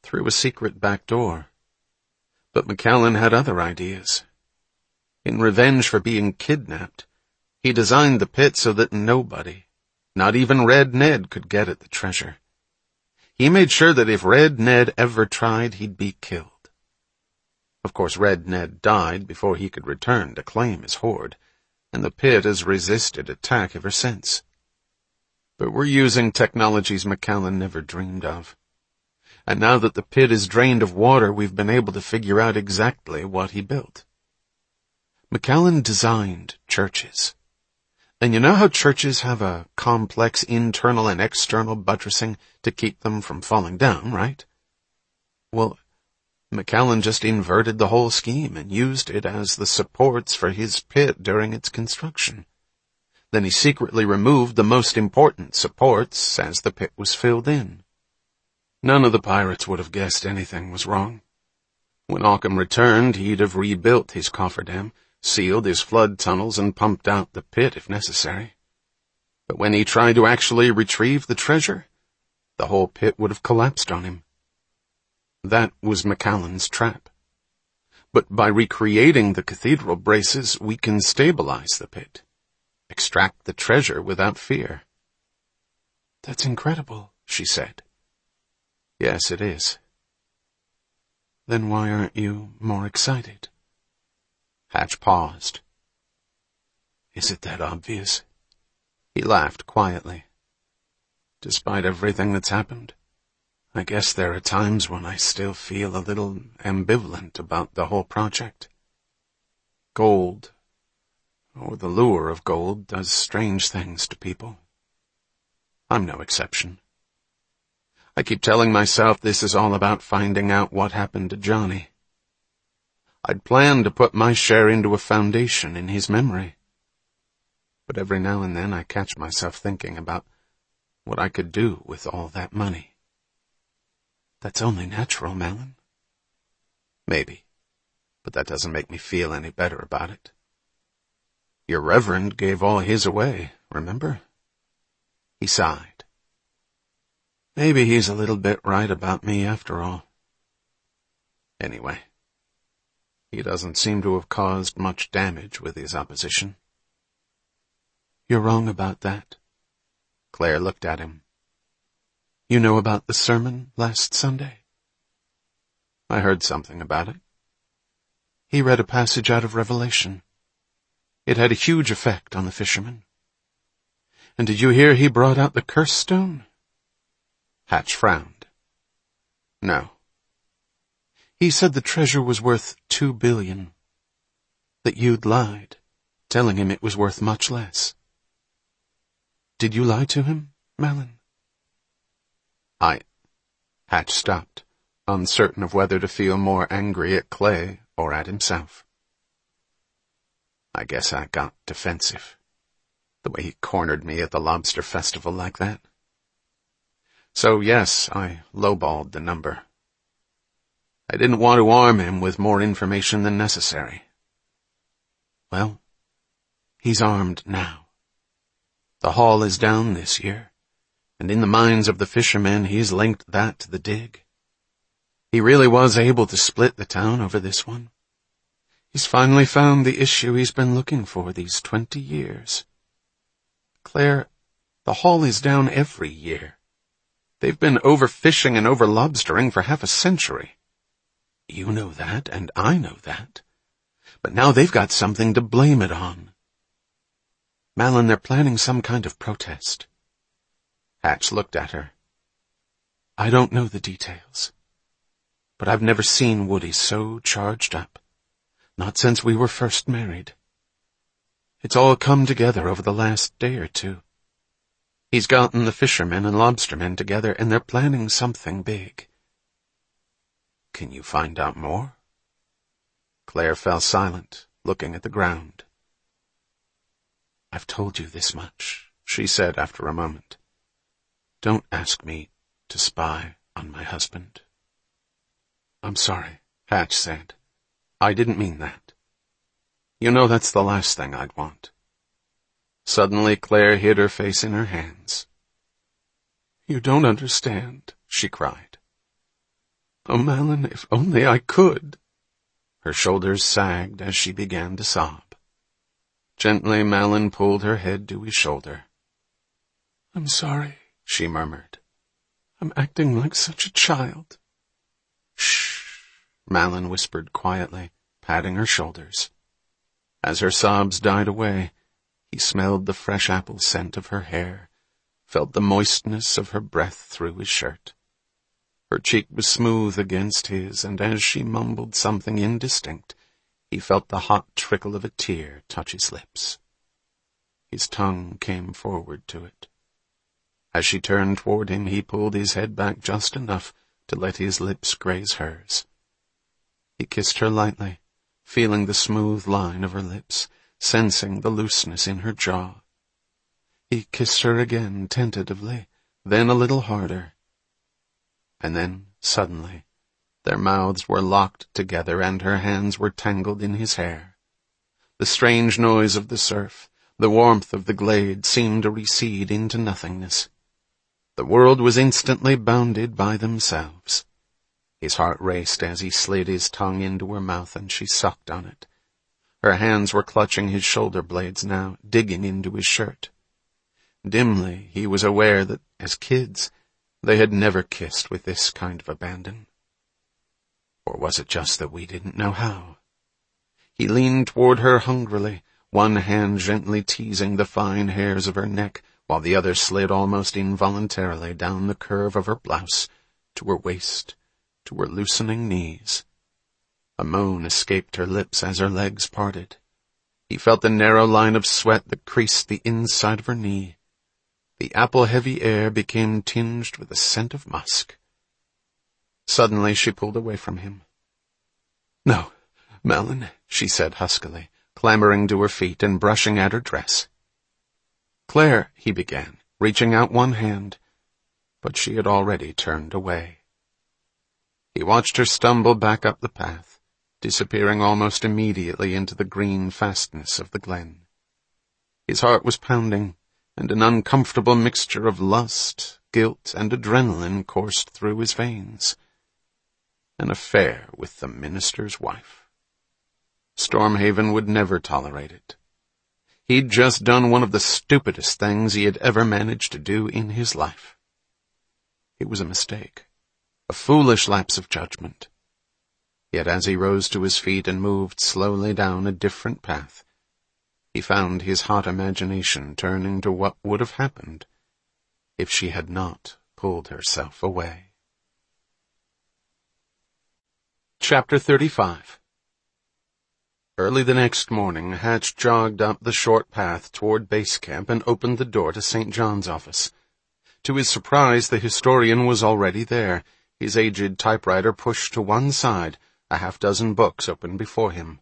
through a secret back door. But McCallan had other ideas. In revenge for being kidnapped, he designed the pit so that nobody, not even Red Ned, could get at the treasure. He made sure that if Red Ned ever tried, he'd be killed. Of course, Red Ned died before he could return to claim his hoard, and the pit has resisted attack ever since. But we're using technologies McCallan never dreamed of. And now that the pit is drained of water, we've been able to figure out exactly what he built. McCallan designed churches. And you know how churches have a complex internal and external buttressing to keep them from falling down, right? Well, McCallan just inverted the whole scheme and used it as the supports for his pit during its construction. Then he secretly removed the most important supports as the pit was filled in. None of the pirates would have guessed anything was wrong. When Occam returned, he'd have rebuilt his cofferdam, sealed his flood tunnels, and pumped out the pit if necessary. But when he tried to actually retrieve the treasure, the whole pit would have collapsed on him. That was McCallan's trap. But by recreating the cathedral braces, we can stabilize the pit, extract the treasure without fear. "That's incredible," she said. "Yes, it is." "Then why aren't you more excited?" Hatch paused. "Is it that obvious?" He laughed quietly. "Despite everything that's happened, I guess there are times when I still feel a little ambivalent about the whole project. Gold, or the lure of gold, does strange things to people. I'm no exception. I keep telling myself this is all about finding out what happened to Johnny. I'd planned to put my share into a foundation in his memory. But every now and then I catch myself thinking about what I could do with all that money." "That's only natural, Malin." "Maybe, but that doesn't make me feel any better about it. Your Reverend gave all his away, remember?" He sighed. "Maybe he's a little bit right about me after all. Anyway, he doesn't seem to have caused much damage with his opposition." "You're wrong about that." Claire looked at him. "You know about the sermon last Sunday?" "I heard something about it." "He read a passage out of Revelation. It had a huge effect on the fishermen. And did you hear he brought out the curse stone?" Hatch frowned. "No." "He said the treasure was worth $2 billion. That you'd lied, telling him it was worth much less. Did you lie to him, Malin?" Hatch stopped, uncertain of whether to feel more angry at Clay or at himself. "I guess I got defensive, the way he cornered me at the lobster festival like that. So yes, I lowballed the number. I didn't want to arm him with more information than necessary. Well, he's armed now. The haul is down this year, and in the minds of the fishermen he's linked that to the dig. He really was able to split the town over this one. He's finally found the issue he's been looking for these 20 years. Claire, the haul is down every year. They've been overfishing and overlobstering for half a century. You know that, and I know that. But now they've got something to blame it on. Malin, they're planning some kind of protest." Hatch looked at her. "I don't know the details, but I've never seen Woody so charged up. Not since we were first married. It's all come together over the last day or two. He's gotten the fishermen and lobstermen together, and they're planning something big." "Can you find out more?" Claire fell silent, looking at the ground. "I've told you this much," she said after a moment. "Don't ask me to spy on my husband." "I'm sorry," Hatch said. "I didn't mean that. You know that's the last thing I'd want." Suddenly Claire hid her face in her hands. "You don't understand," she cried. Oh, Malin, if only I could. Her shoulders sagged as she began to sob. Gently, Malin pulled her head to his shoulder. I'm sorry, she murmured. I'm acting like such a child. Shh, Malin whispered quietly, patting her shoulders. As her sobs died away, he smelled the fresh apple scent of her hair, felt the moistness of her breath through his shirt. Her cheek was smooth against his, and as she mumbled something indistinct, he felt the hot trickle of a tear touch his lips. His tongue came forward to it. As she turned toward him, he pulled his head back just enough to let his lips graze hers. He kissed her lightly, feeling the smooth line of her lips, sensing the looseness in her jaw. He kissed her again tentatively, then a little harder. And then, suddenly, their mouths were locked together and her hands were tangled in his hair. The strange noise of the surf, the warmth of the glade seemed to recede into nothingness. The world was instantly bounded by themselves. His heart raced as he slid his tongue into her mouth and she sucked on it. Her hands were clutching his shoulder blades now, digging into his shirt. Dimly, he was aware that, as kids, they had never kissed with this kind of abandon. Or was it just that we didn't know how? He leaned toward her hungrily, one hand gently teasing the fine hairs of her neck, while the other slid almost involuntarily down the curve of her blouse, to her waist, to her loosening knees. A moan escaped her lips as her legs parted. He felt the narrow line of sweat that creased the inside of her knee. The apple-heavy air became tinged with a scent of musk. Suddenly she pulled away from him. No, Malin, she said huskily, clambering to her feet and brushing at her dress. Claire, he began, reaching out one hand, but she had already turned away. He watched her stumble back up the path, disappearing almost immediately into the green fastness of the glen. His heart was pounding, and an uncomfortable mixture of lust, guilt, and adrenaline coursed through his veins. An affair with the minister's wife. Stormhaven would never tolerate it. He'd just done one of the stupidest things he had ever managed to do in his life. It was a mistake, a foolish lapse of judgment. Yet as he rose to his feet and moved slowly down a different path, he found his hot imagination turning to what would have happened if she had not pulled herself away. Chapter 35. Early the next morning, Hatch jogged up the short path toward base camp and opened the door to St. John's office. To his surprise, the historian was already there, his aged typewriter pushed to one side, a half-dozen books open before him.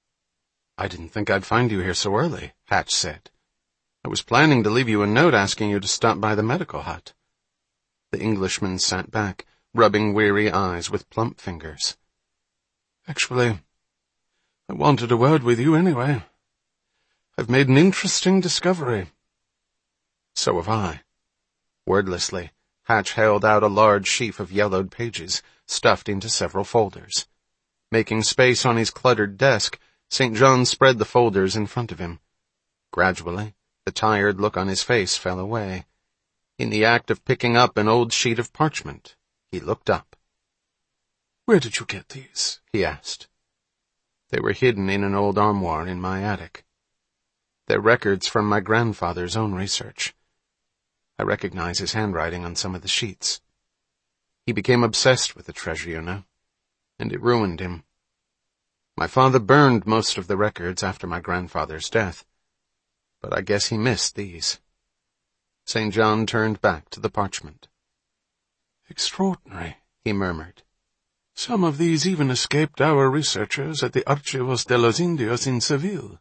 I didn't think I'd find you here so early, Hatch said. I was planning to leave you a note asking you to stop by the medical hut. The Englishman sat back, rubbing weary eyes with plump fingers. Actually, I wanted a word with you anyway. I've made an interesting discovery. So have I. Wordlessly, Hatch held out a large sheaf of yellowed pages, stuffed into several folders. Making space on his cluttered desk, St. John spread the folders in front of him. Gradually, the tired look on his face fell away. In the act of picking up an old sheet of parchment, he looked up. Where did you get these? He asked. They were hidden in an old armoire in my attic. They're records from my grandfather's own research. I recognize his handwriting on some of the sheets. He became obsessed with the treasure, you know, and it ruined him. My father burned most of the records after my grandfather's death, but I guess he missed these. St. John turned back to the parchment. Extraordinary, he murmured. Some of these even escaped our researchers at the Archivos de los Indios in Seville.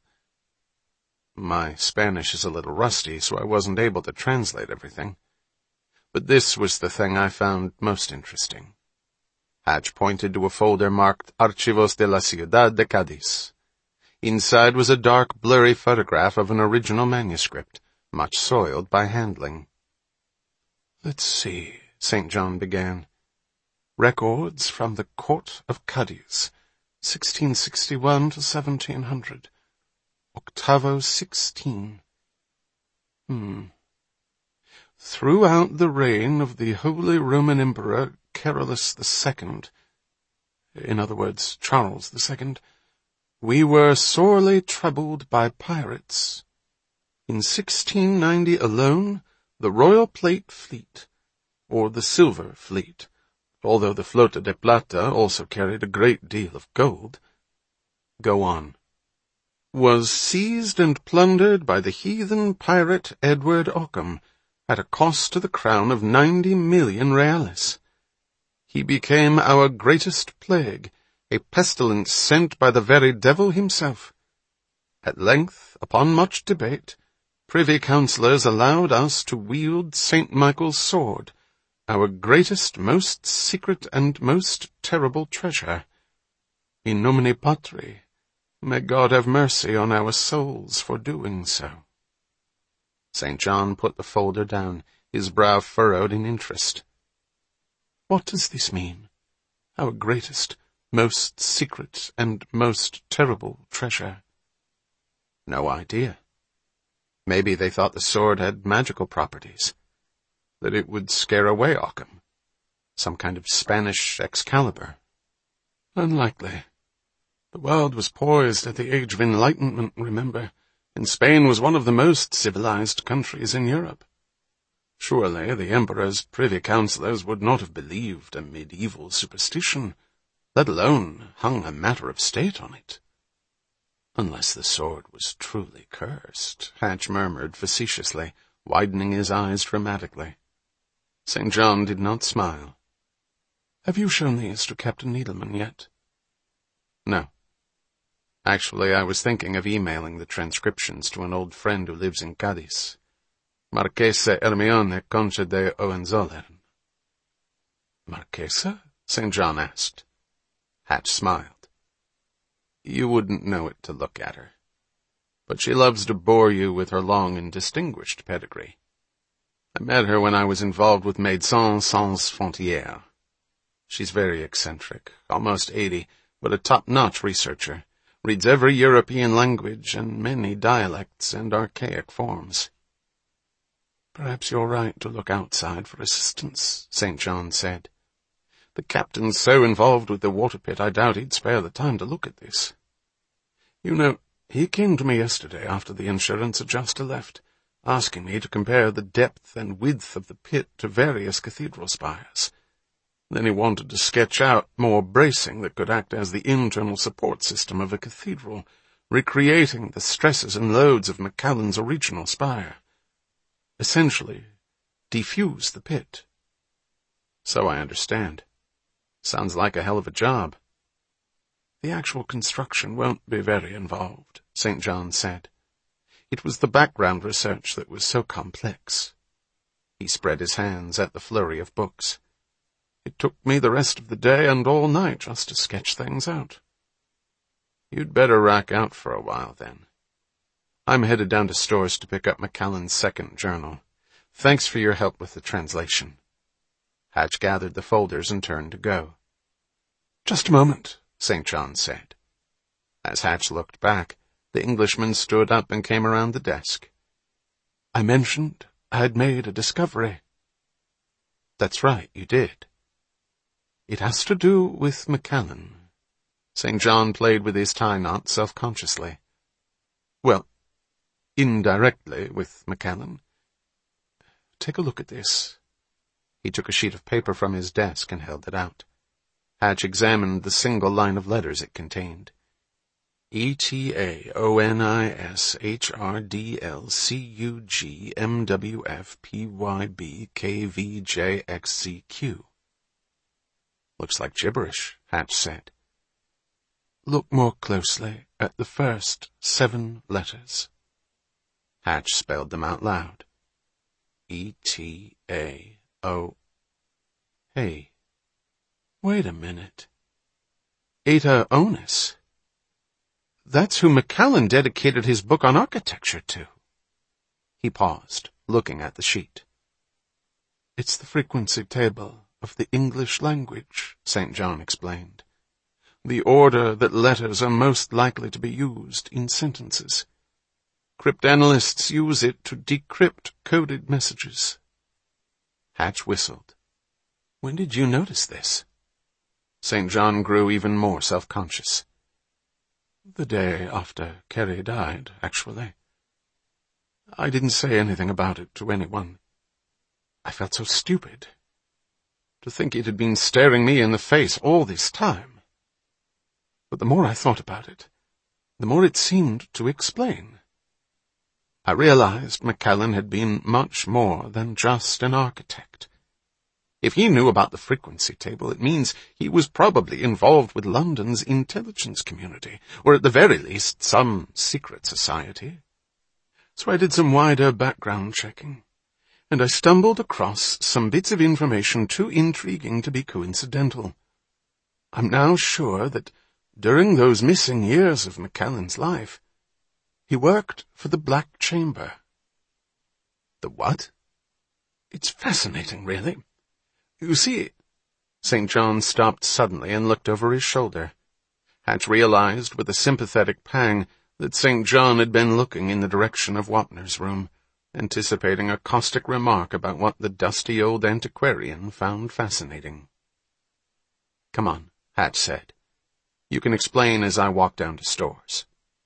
My Spanish is a little rusty, so I wasn't able to translate everything. But this was the thing I found most interesting. Hatch pointed to a folder marked Archivos de la Ciudad de Cádiz. Inside was a dark, blurry photograph of an original manuscript, much soiled by handling. Let's see, St. John began. Records from the Court of Cadiz, 1661 to 1700. Octavo 16. Throughout the reign of the Holy Roman Emperor Carolus II, in other words, Charles II, we were sorely troubled by pirates. In 1690 alone, the Royal Plate Fleet, or the Silver Fleet, although the Flota de Plata also carried a great deal of gold, go on, was seized and plundered by the heathen pirate Edward Ockham at a cost to the crown of 90 million reales. He became our greatest plague, a pestilence sent by the very devil himself. At length, upon much debate, privy councillors allowed us to wield St. Michael's sword, our greatest, most secret, and most terrible treasure. In nomine Patri, may God have mercy on our souls for doing so. St. John put the folder down, his brow furrowed in interest. What does this mean? Our greatest, most secret, and most terrible treasure? No idea. Maybe they thought the sword had magical properties, that it would scare away Ockham. Some kind of Spanish Excalibur. Unlikely. The world was poised at the Age of Enlightenment, remember, and Spain was one of the most civilized countries in Europe. Surely the Emperor's privy councillors would not have believed a medieval superstition, let alone hung a matter of state on it. Unless the sword was truly cursed, Hatch murmured facetiously, widening his eyes dramatically. St. John did not smile. Have you shown these to Captain Needleman yet? No. Actually, I was thinking of emailing the transcriptions to an old friend who lives in Cadiz, Marchesa Hermione Concha de Hohenzollern. Marchesa? St. John asked. Hatch smiled. You wouldn't know it to look at her, but she loves to bore you with her long and distinguished pedigree. I met her when I was involved with Médecins Sans Frontières. She's very eccentric, almost 80, but a top-notch researcher, reads every European language and many dialects and archaic forms. Perhaps you're right to look outside for assistance, St. John said. The captain's so involved with the water pit I doubt he'd spare the time to look at this. You know, he came to me yesterday after the insurance adjuster left, asking me to compare the depth and width of the pit to various cathedral spires. Then he wanted to sketch out more bracing that could act as the internal support system of a cathedral, recreating the stresses and loads of Macallan's original spire. Essentially, defuse the pit. So I understand. Sounds like a hell of a job. The actual construction won't be very involved, St. John said. It was the background research that was so complex. He spread his hands at the flurry of books. It took me the rest of the day and all night just to sketch things out. You'd better rack out for a while, then. I'm headed down to Storrs to pick up Macallan's second journal. Thanks for your help with the translation. Hatch gathered the folders and turned to go. Just a moment, St. John said. As Hatch looked back, the Englishman stood up and came around the desk. I mentioned I had made a discovery. That's right, you did. It has to do with Macallan. St. John played with his tie knot self-consciously. Well, indirectly with Macallan. Take a look at this. He took a sheet of paper from his desk and held it out. Hatch examined the single line of letters it contained. ETAONISHRDLCUGMWFPYBKVJXCQ. Looks like gibberish, Hatch said. Look more closely at the first 7 letters. Hatch spelled them out loud. E-T-A-O. Hey, wait a minute. Eta Onis. That's who Macallan dedicated his book on architecture to. He paused, looking at the sheet. It's the frequency table of of the English language, St. John explained. The order that letters are most likely to be used in sentences. Cryptanalysts use it to decrypt coded messages. Hatch whistled. When did you notice this? St. John grew even more self-conscious. The day after Carrie died, actually. I didn't say anything about it to anyone. I felt so stupid. To think it had been staring me in the face all this time. But the more I thought about it, the more it seemed to explain. I realized McCallan had been much more than just an architect. If he knew about the frequency table, it means he was probably involved with London's intelligence community, or at the very least some secret society. So I did some wider background checking, and I stumbled across some bits of information too intriguing to be coincidental. I'm now sure that during those missing years of McCallan's life, he worked for the Black Chamber. The what? It's fascinating, really. You see, St. John stopped suddenly and looked over his shoulder. Hatch realized with a sympathetic pang that St. John had been looking in the direction of Wapner's room, anticipating a caustic remark about what the dusty old antiquarian found fascinating. Come on, Hatch said. You can explain as I walk down to Storrs.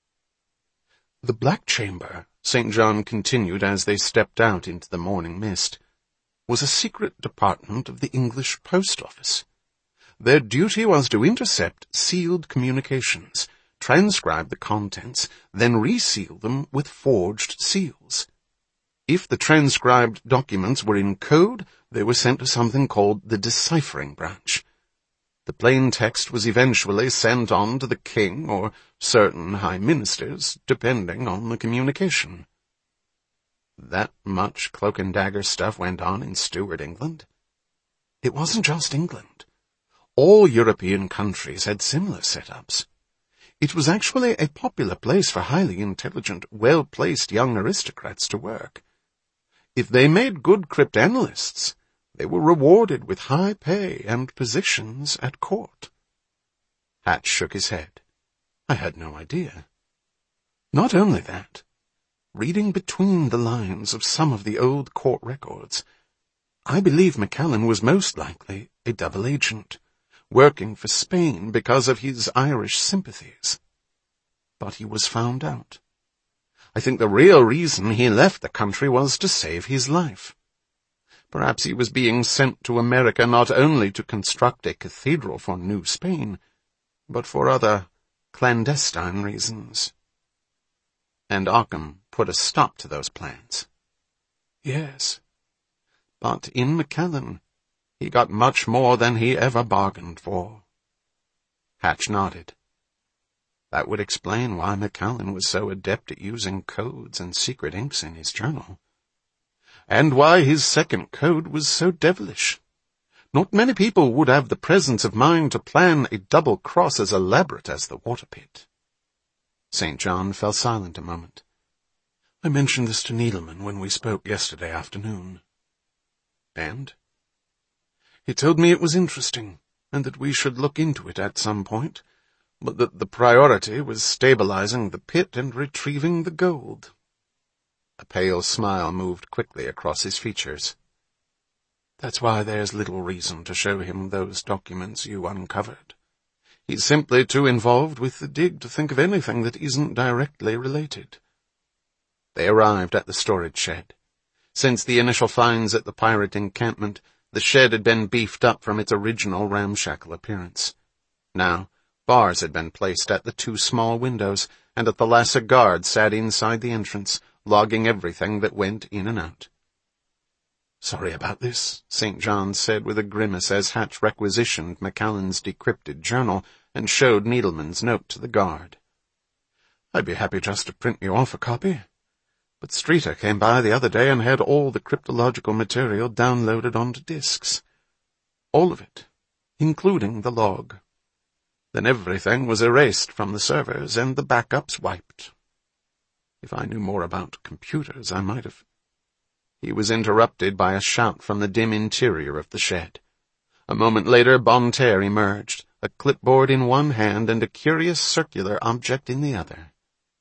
The Black Chamber, St. John continued as they stepped out into the morning mist, was a secret department of the English Post Office. Their duty was to intercept sealed communications, transcribe the contents, then reseal them with forged seals. If the transcribed documents were in code, they were sent to something called the deciphering branch. The plain text was eventually sent on to the king or certain high ministers, depending on the communication. That much cloak-and-dagger stuff went on in Stuart England? It wasn't just England. All European countries had similar setups. It was actually a popular place for highly intelligent, well-placed young aristocrats to work. If they made good cryptanalysts, they were rewarded with high pay and positions at court. Hatch shook his head. I had no idea. Not only that, reading between the lines of some of the old court records, I believe McCallan was most likely a double agent, working for Spain because of his Irish sympathies. But he was found out. I think the real reason he left the country was to save his life. Perhaps he was being sent to America not only to construct a cathedral for New Spain, but for other clandestine reasons. And Arkham put a stop to those plans. Yes, but in McCallan, he got much more than he ever bargained for. Hatch nodded. That would explain why McCallan was so adept at using codes and secret inks in his journal. And why his second code was so devilish. Not many people would have the presence of mind to plan a double cross as elaborate as the water pit. St. John fell silent a moment. I mentioned this to Needleman when we spoke yesterday afternoon. And? He told me it was interesting, and that we should look into it at some point, but that the priority was stabilizing the pit and retrieving the gold. A pale smile moved quickly across his features. That's why there's little reason to show him those documents you uncovered. He's simply too involved with the dig to think of anything that isn't directly related. They arrived at the storage shed. Since the initial finds at the pirate encampment, the shed had been beefed up from its original ramshackle appearance. Now, bars had been placed at the two small windows, and a thalasser guard sat inside the entrance, logging everything that went in and out. Sorry about this, St. John said with a grimace as Hatch requisitioned McCallan's decrypted journal and showed Needleman's note to the guard. I'd be happy just to print you off a copy. But Streeter came by the other day and had all the cryptological material downloaded onto disks. All of it, including the log. Then everything was erased from the servers and the backups wiped. If I knew more about computers, I might have... He was interrupted by a shout from the dim interior of the shed. A moment later, Bonne Terre emerged, a clipboard in one hand and a curious circular object in the other.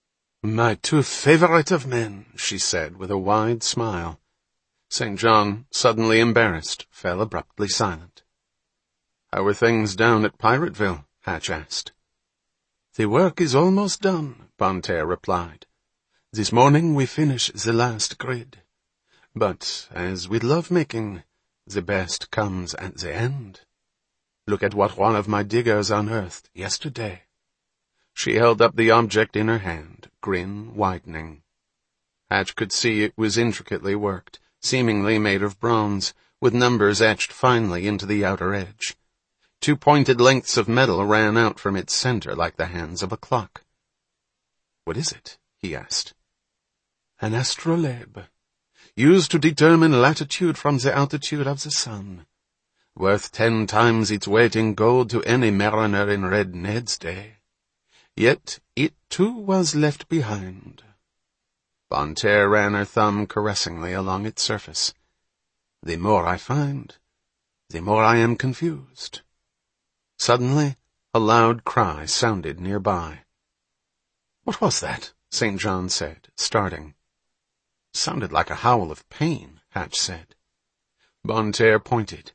"My two favorite of men," she said with a wide smile. St. John, suddenly embarrassed, fell abruptly silent. "How are things down at Pirateville?" Hatch asked. "The work is almost done," Bonne Terre replied. "This morning we finish the last grid. But, as with love-making, the best comes at the end. Look at what one of my diggers unearthed yesterday." She held up the object in her hand, grin widening. Hatch could see it was intricately worked, seemingly made of bronze, with numbers etched finely into the outer edge. 2 pointed lengths of metal ran out from its center like the hands of a clock. "What is it?" he asked. "An astrolabe, used to determine latitude from the altitude of the sun. Worth 10 times its weight in gold to any mariner in Red Ned's day. Yet it too was left behind." Bonne Terre ran her thumb caressingly along its surface. "The more I find, the more I am confused." Suddenly, a loud cry sounded nearby. "What was that?" St. John said, starting. "Sounded like a howl of pain," Hatch said. Bonne Terre pointed.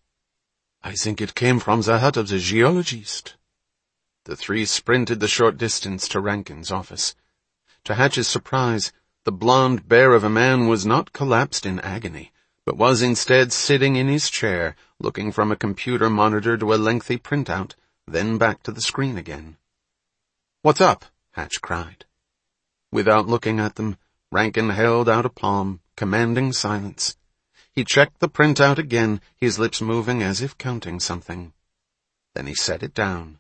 "I think it came from the hut of the geologist." The three sprinted the short distance to Rankin's office. To Hatch's surprise, the blond bear of a man was not collapsed in agony, but was instead sitting in his chair, looking from a computer monitor to a lengthy printout, then back to the screen again. "What's up?" Hatch cried. Without looking at them, Rankin held out a palm, commanding silence. He checked the printout again, his lips moving as if counting something. Then he set it down.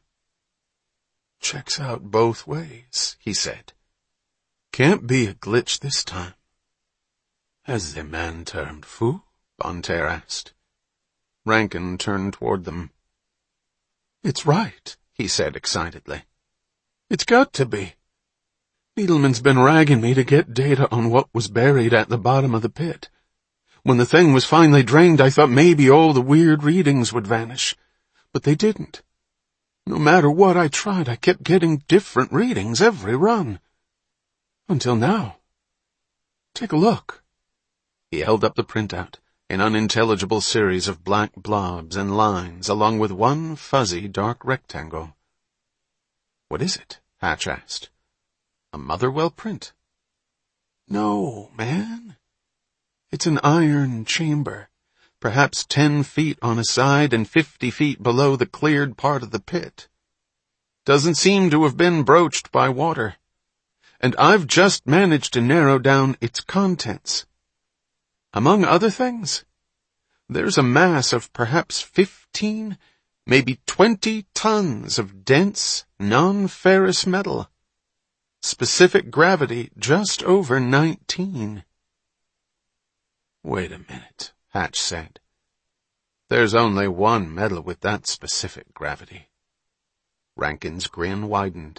"Checks out both ways," he said. "Can't be a glitch this time." "Has the man turned fou?" Bonne Terre asked. Rankin turned toward them. "It's right," he said excitedly. "It's got to be. Needleman's been ragging me to get data on what was buried at the bottom of the pit. When the thing was finally drained, I thought maybe all the weird readings would vanish. But they didn't. No matter what I tried, I kept getting different readings every run. Until now. Take a look." He held up the printout, an unintelligible series of black blobs and lines, along with one fuzzy dark rectangle. "What is it?" Hatch asked. "A Motherwell print?" "No, man. It's an iron chamber, perhaps 10 feet on a side and 50 feet below the cleared part of the pit. Doesn't seem to have been broached by water. And I've just managed to narrow down its contents. Among other things, there's a mass of perhaps 15, maybe 20 tons of dense, non-ferrous metal. Specific gravity just over 19. "Wait a minute," Hatch said. "There's only one metal with that specific gravity." Rankin's grin widened.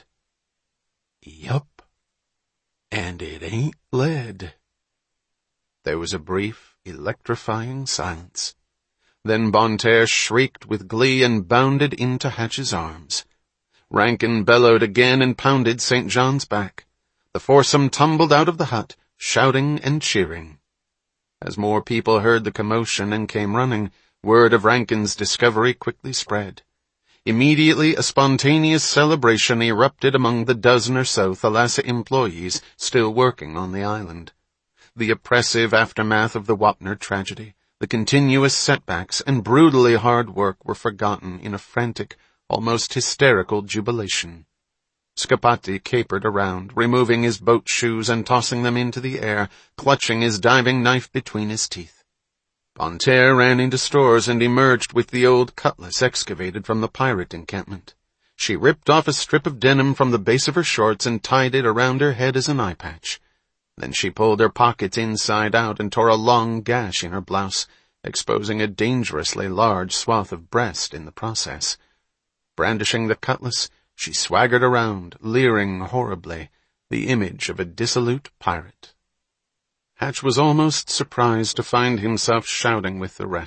"Yup. And it ain't lead." There was a brief, electrifying silence. Then Bonne Terre shrieked with glee and bounded into Hatch's arms. Rankin bellowed again and pounded St. John's back. The foursome tumbled out of the hut, shouting and cheering. As more people heard the commotion and came running, word of Rankin's discovery quickly spread. Immediately, a spontaneous celebration erupted among the dozen or so Thalassa employees still working on the island. The oppressive aftermath of the Wapner tragedy, the continuous setbacks and brutally hard work were forgotten in a frantic, almost hysterical jubilation. Scapati capered around, removing his boat shoes and tossing them into the air, clutching his diving knife between his teeth. Bonne Terre ran into stores and emerged with the old cutlass excavated from the pirate encampment. She ripped off a strip of denim from the base of her shorts and tied it around her head as an eye patch. Then she pulled her pockets inside out and tore a long gash in her blouse, exposing a dangerously large swath of breast in the process. Brandishing the cutlass, she swaggered around, leering horribly, the image of a dissolute pirate. Hatch was almost surprised to find himself shouting with the rest,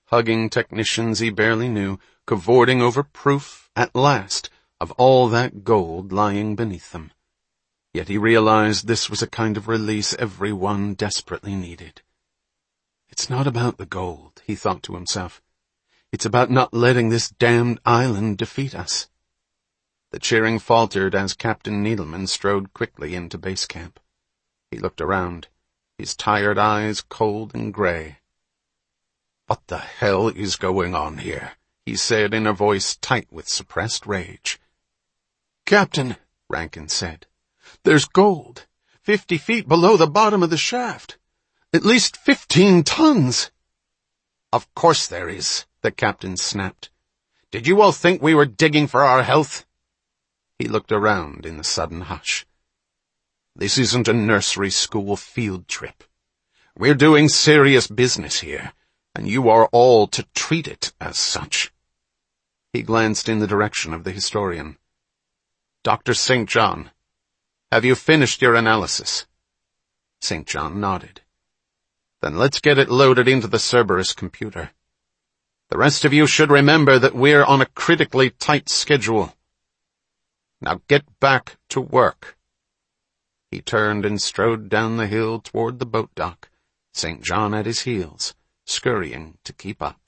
hugging technicians he barely knew, cavorting over proof, at last, of all that gold lying beneath them. Yet he realized this was a kind of release everyone desperately needed. It's not about the gold, he thought to himself. It's about not letting this damned island defeat us. The cheering faltered as Captain Needleman strode quickly into base camp. He looked around, his tired eyes cold and gray. "What the hell is going on here?" he said in a voice tight with suppressed rage. "Captain," Rankin said, "there's gold, 50 feet below the bottom of the shaft. At least 15 tons. "Of course there is," the captain snapped. "Did you all think we were digging for our health?" He looked around in the sudden hush. "This isn't a nursery school field trip. We're doing serious business here, and you are all to treat it as such." He glanced in the direction of the historian. "Dr. St. John, have you finished your analysis?" St. John nodded. "Then let's get it loaded into the Cerberus computer. The rest of you should remember that we're on a critically tight schedule. Now get back to work." He turned and strode down the hill toward the boat dock, St. John at his heels, scurrying to keep up.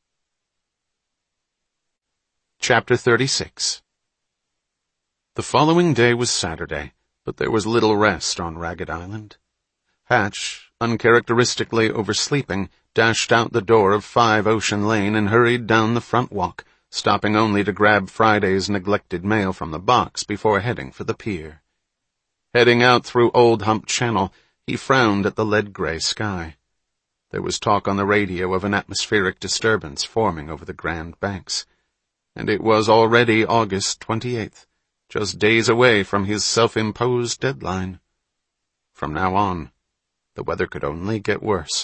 Chapter 36. The following day was Saturday, but there was little rest on Ragged Island. Hatch, uncharacteristically oversleeping, dashed out the door of 5 Ocean Lane and hurried down the front walk, stopping only to grab Friday's neglected mail from the box before heading for the pier. Heading out through Old Hump Channel, he frowned at the lead-gray sky. There was talk on the radio of an atmospheric disturbance forming over the Grand Banks, and it was already August 28th, just days away from his self-imposed deadline. From now on, the weather could only get worse.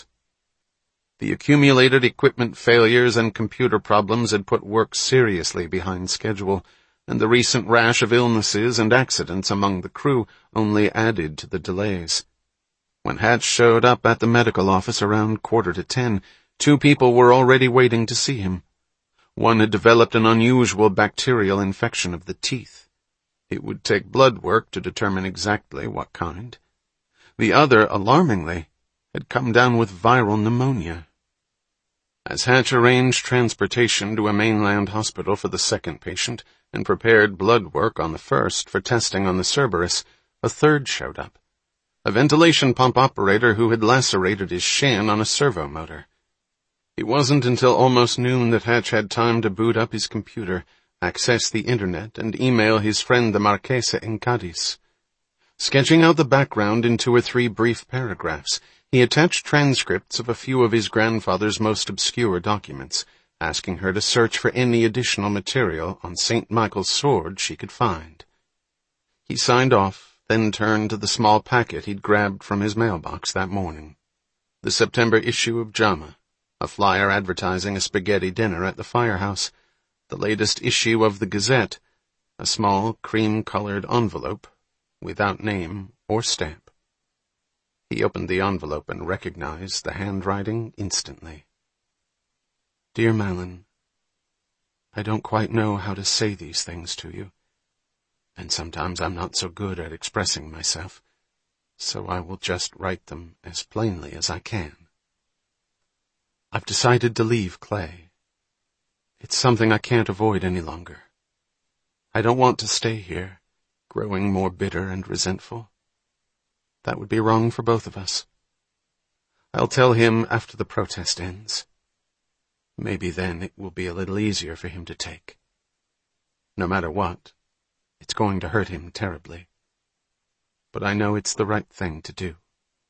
The accumulated equipment failures and computer problems had put work seriously behind schedule, and the recent rash of illnesses and accidents among the crew only added to the delays. When Hatch showed up at the medical office around 9:45, 2 people were already waiting to see him. One had developed an unusual bacterial infection of the teeth. It would take blood work to determine exactly what kind. The other, alarmingly, had come down with viral pneumonia. As Hatch arranged transportation to a mainland hospital for the second patient and prepared blood work on the first for testing on the Cerberus, a third showed up. A ventilation pump operator who had lacerated his shin on a servo motor. It wasn't until almost noon that Hatch had time to boot up his computer, access the internet, and email his friend the Marquesa in Cadiz. Sketching out the background in 2 or 3 brief paragraphs, he attached transcripts of a few of his grandfather's most obscure documents, asking her to search for any additional material on St. Michael's sword she could find. He signed off, then turned to the small packet he'd grabbed from his mailbox that morning. The September issue of JAMA, a flyer advertising a spaghetti dinner at the firehouse, the latest issue of the Gazette, a small cream-colored envelope, without name or stamp. He opened the envelope and recognized the handwriting instantly. "Dear Malin, I don't quite know how to say these things to you, and sometimes I'm not so good at expressing myself, so I will just write them as plainly as I can. I've decided to leave Clay. It's something I can't avoid any longer. I don't want to stay here, growing more bitter and resentful. That would be wrong for both of us. I'll tell him after the protest ends. Maybe then it will be a little easier for him to take. No matter what, it's going to hurt him terribly. But I know it's the right thing to do.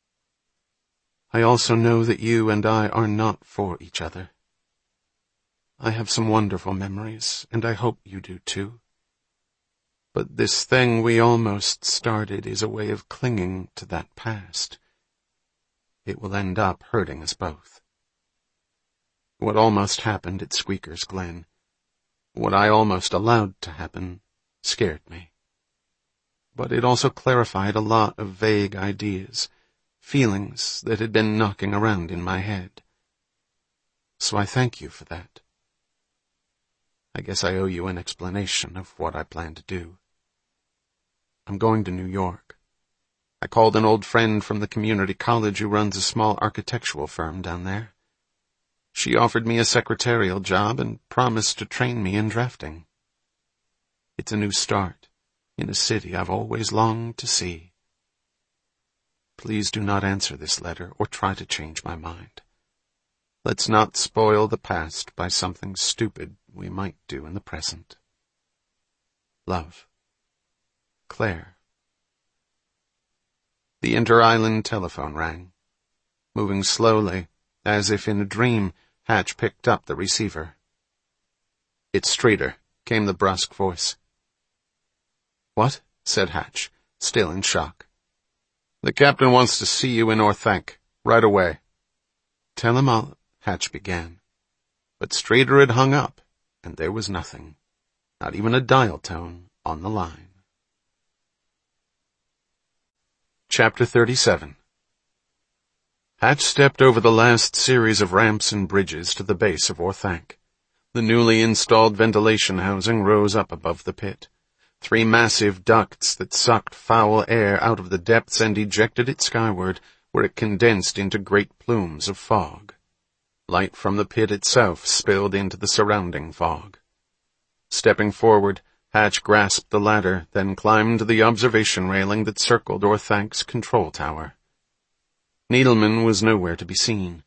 I also know that you and I are not for each other. I have some wonderful memories, and I hope you do too. But this thing we almost started is a way of clinging to that past. It will end up hurting us both. What almost happened at Squeaker's Glen, what I almost allowed to happen, scared me. But it also clarified a lot of vague ideas, feelings that had been knocking around in my head. so I thank you for that. I guess I owe you an explanation of what I plan to do. I'm going to New York. I called an old friend from the community college who runs a small architectural firm down there. She offered me a secretarial job and promised to train me in drafting. It's a new start in a city I've always longed to see. Please do not answer this letter or try to change my mind. Let's not spoil the past by something stupid we might do in the present. Love. Claire. The inter-island telephone rang. Moving slowly, as if in a dream, Hatch picked up the receiver. "It's Streeter," came the brusque voice. "What?" said Hatch, still in shock. "The captain wants to see you in Orthanc, right away." "Tell him I'll—" Hatch began. But Streeter had hung up, and there was nothing, not even a dial tone, on the line. Chapter 37. Hatch stepped over the last series of ramps and bridges to the base of Orthanc. The newly installed ventilation housing rose up above the pit. 3 massive ducts that sucked foul air out of the depths and ejected it skyward, where it condensed into great plumes of fog. Light from the pit itself spilled into the surrounding fog. Stepping forward, Hatch grasped the ladder, then climbed the observation railing that circled Orthanc's control tower. Needleman was nowhere to be seen.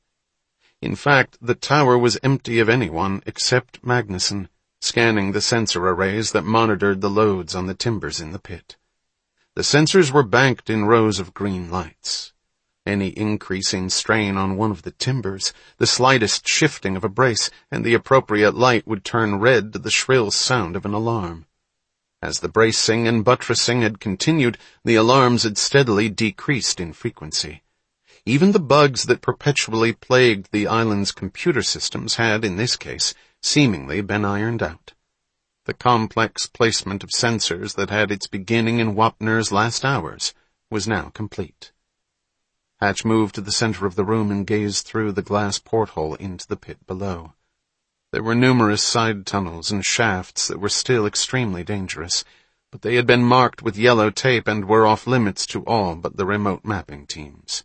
In fact, the tower was empty of anyone except Magnuson, scanning the sensor arrays that monitored the loads on the timbers in the pit. The sensors were banked in rows of green lights. Any increase in strain on one of the timbers, the slightest shifting of a brace, and the appropriate light would turn red to the shrill sound of an alarm. As the bracing and buttressing had continued, the alarms had steadily decreased in frequency. Even the bugs that perpetually plagued the island's computer systems had, in this case, seemingly been ironed out. The complex placement of sensors that had its beginning in Wapner's last hours was now complete. Hatch moved to the center of the room and gazed through the glass porthole into the pit below. There were numerous side tunnels and shafts that were still extremely dangerous, but they had been marked with yellow tape and were off limits to all but the remote mapping teams.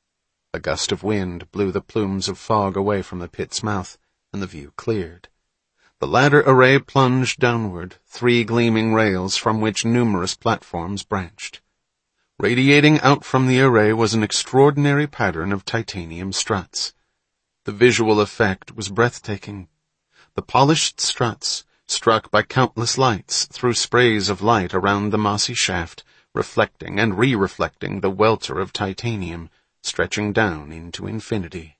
A gust of wind blew the plumes of fog away from the pit's mouth, and the view cleared. The ladder array plunged downward, 3 gleaming rails from which numerous platforms branched. Radiating out from the array was an extraordinary pattern of titanium struts. The visual effect was breathtaking. The polished struts, struck by countless lights, threw sprays of light around the mossy shaft, reflecting and re-reflecting the welter of titanium, stretching down into infinity.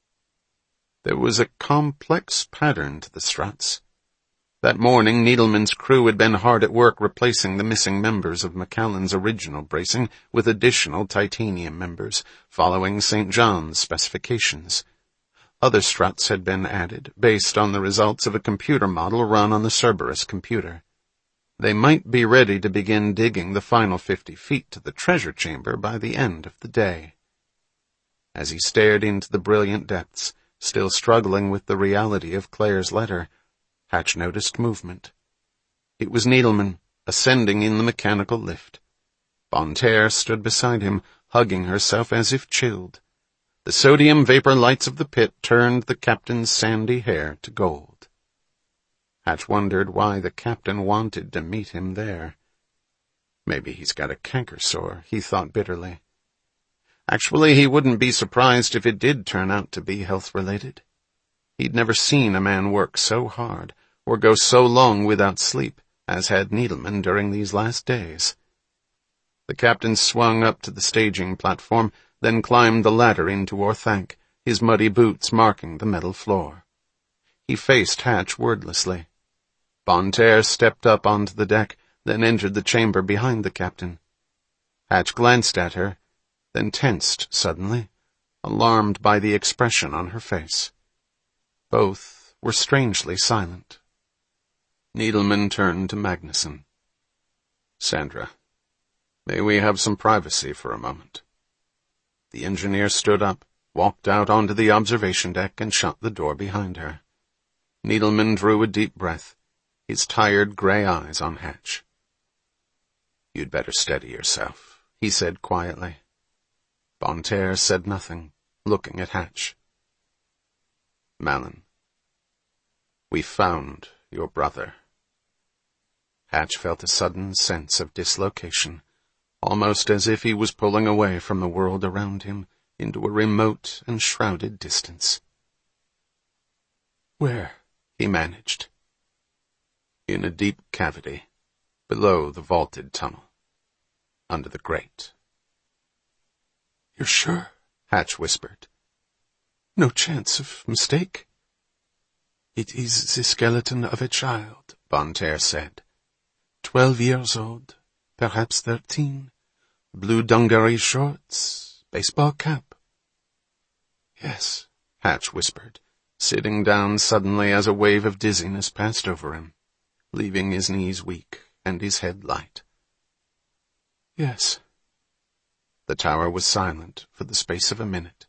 There was a complex pattern to the struts. That morning, Needleman's crew had been hard at work replacing the missing members of McCallan's original bracing with additional titanium members, following St. John's specifications. Other struts had been added, based on the results of a computer model run on the Cerberus computer. They might be ready to begin digging the final 50 feet to the treasure chamber by the end of the day. As he stared into the brilliant depths, still struggling with the reality of Claire's letter, Hatch noticed movement. It was Needleman, ascending in the mechanical lift. Von Terre stood beside him, hugging herself as if chilled. The sodium vapor lights of the pit turned the captain's sandy hair to gold. Hatch wondered why the captain wanted to meet him there. Maybe he's got a canker sore, he thought bitterly. Actually, he wouldn't be surprised if it did turn out to be health-related. He'd never seen a man work so hard, or go so long without sleep, as had Needleman during these last days. The captain swung up to the staging platform, then climbed the ladder into Orthanc, his muddy boots marking the metal floor. He faced Hatch wordlessly. Von Terre stepped up onto the deck, then entered the chamber behind the captain. Hatch glanced at her, then tensed suddenly, alarmed by the expression on her face. Both were strangely silent. Needleman turned to Magnuson. "Sandra, may we have some privacy for a moment?" The engineer stood up, walked out onto the observation deck and shut the door behind her. Needleman drew a deep breath, his tired gray eyes on Hatch. "You'd better steady yourself," he said quietly. Bonne Terre said nothing, looking at Hatch. "Malin, we found your brother." Hatch felt a sudden sense of dislocation, almost as if he was pulling away from the world around him into a remote and shrouded distance. "Where?" he managed. "In a deep cavity, below the vaulted tunnel, under the grate." "You're sure?" Hatch whispered. "No chance of mistake?" "It is the skeleton of a child," Bonne Terre said. 12 years old, perhaps 13, blue dungaree shorts, baseball cap." "Yes," Hatch whispered, sitting down suddenly as a wave of dizziness passed over him, leaving his knees weak and his head light. "Yes." The tower was silent for the space of a minute.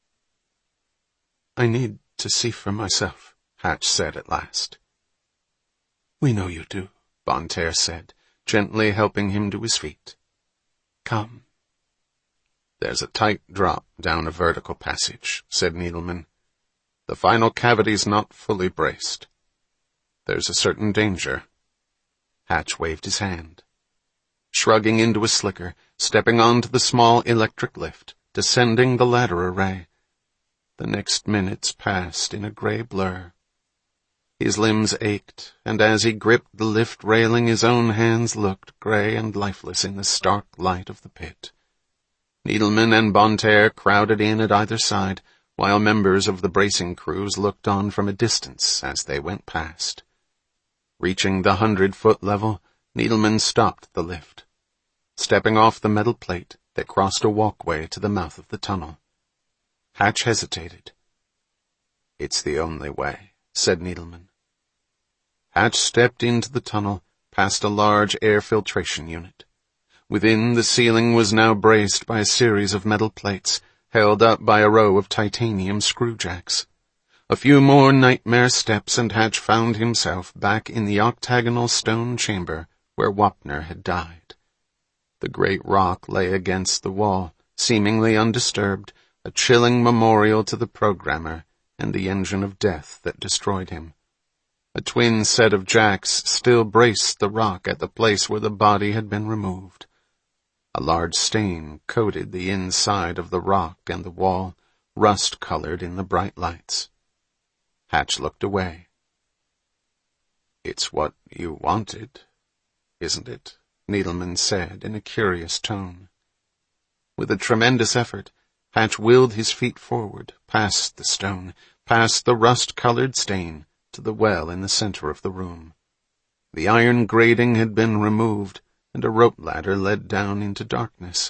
"I need to see for myself," Hatch said at last. "We know you do," Bonne Terre said, gently helping him to his feet. "Come." "There's a tight drop down a vertical passage," said Needleman. "The final cavity's not fully braced. There's a certain danger." Hatch waved his hand. Shrugging into a slicker, stepping onto the small electric lift, descending the ladder array. The next minutes passed in a gray blur. His limbs ached, and as he gripped the lift railing his own hands looked gray and lifeless in the stark light of the pit. Needleman and Bonne Terre crowded in at either side, while members of the bracing crews looked on from a distance as they went past. Reaching the 100-foot level, Needleman stopped the lift. Stepping off the metal plate, they crossed a walkway to the mouth of the tunnel. Hatch hesitated. "It's the only way," said Needleman. Hatch stepped into the tunnel, past a large air filtration unit. Within, the ceiling was now braced by a series of metal plates, held up by a row of titanium screwjacks. A few more nightmare steps and Hatch found himself back in the octagonal stone chamber where Wapner had died. The great rock lay against the wall, seemingly undisturbed, a chilling memorial to the programmer and the engine of death that destroyed him. A twin set of jacks still braced the rock at the place where the body had been removed. A large stain coated the inside of the rock and the wall, rust-colored in the bright lights. Hatch looked away. "It's what you wanted, isn't it?" Needleman said in a curious tone. With a tremendous effort, Hatch willed his feet forward, past the stone, past the rust-colored stain, to the well in the center of the room. The iron grating had been removed, and a rope ladder led down into darkness.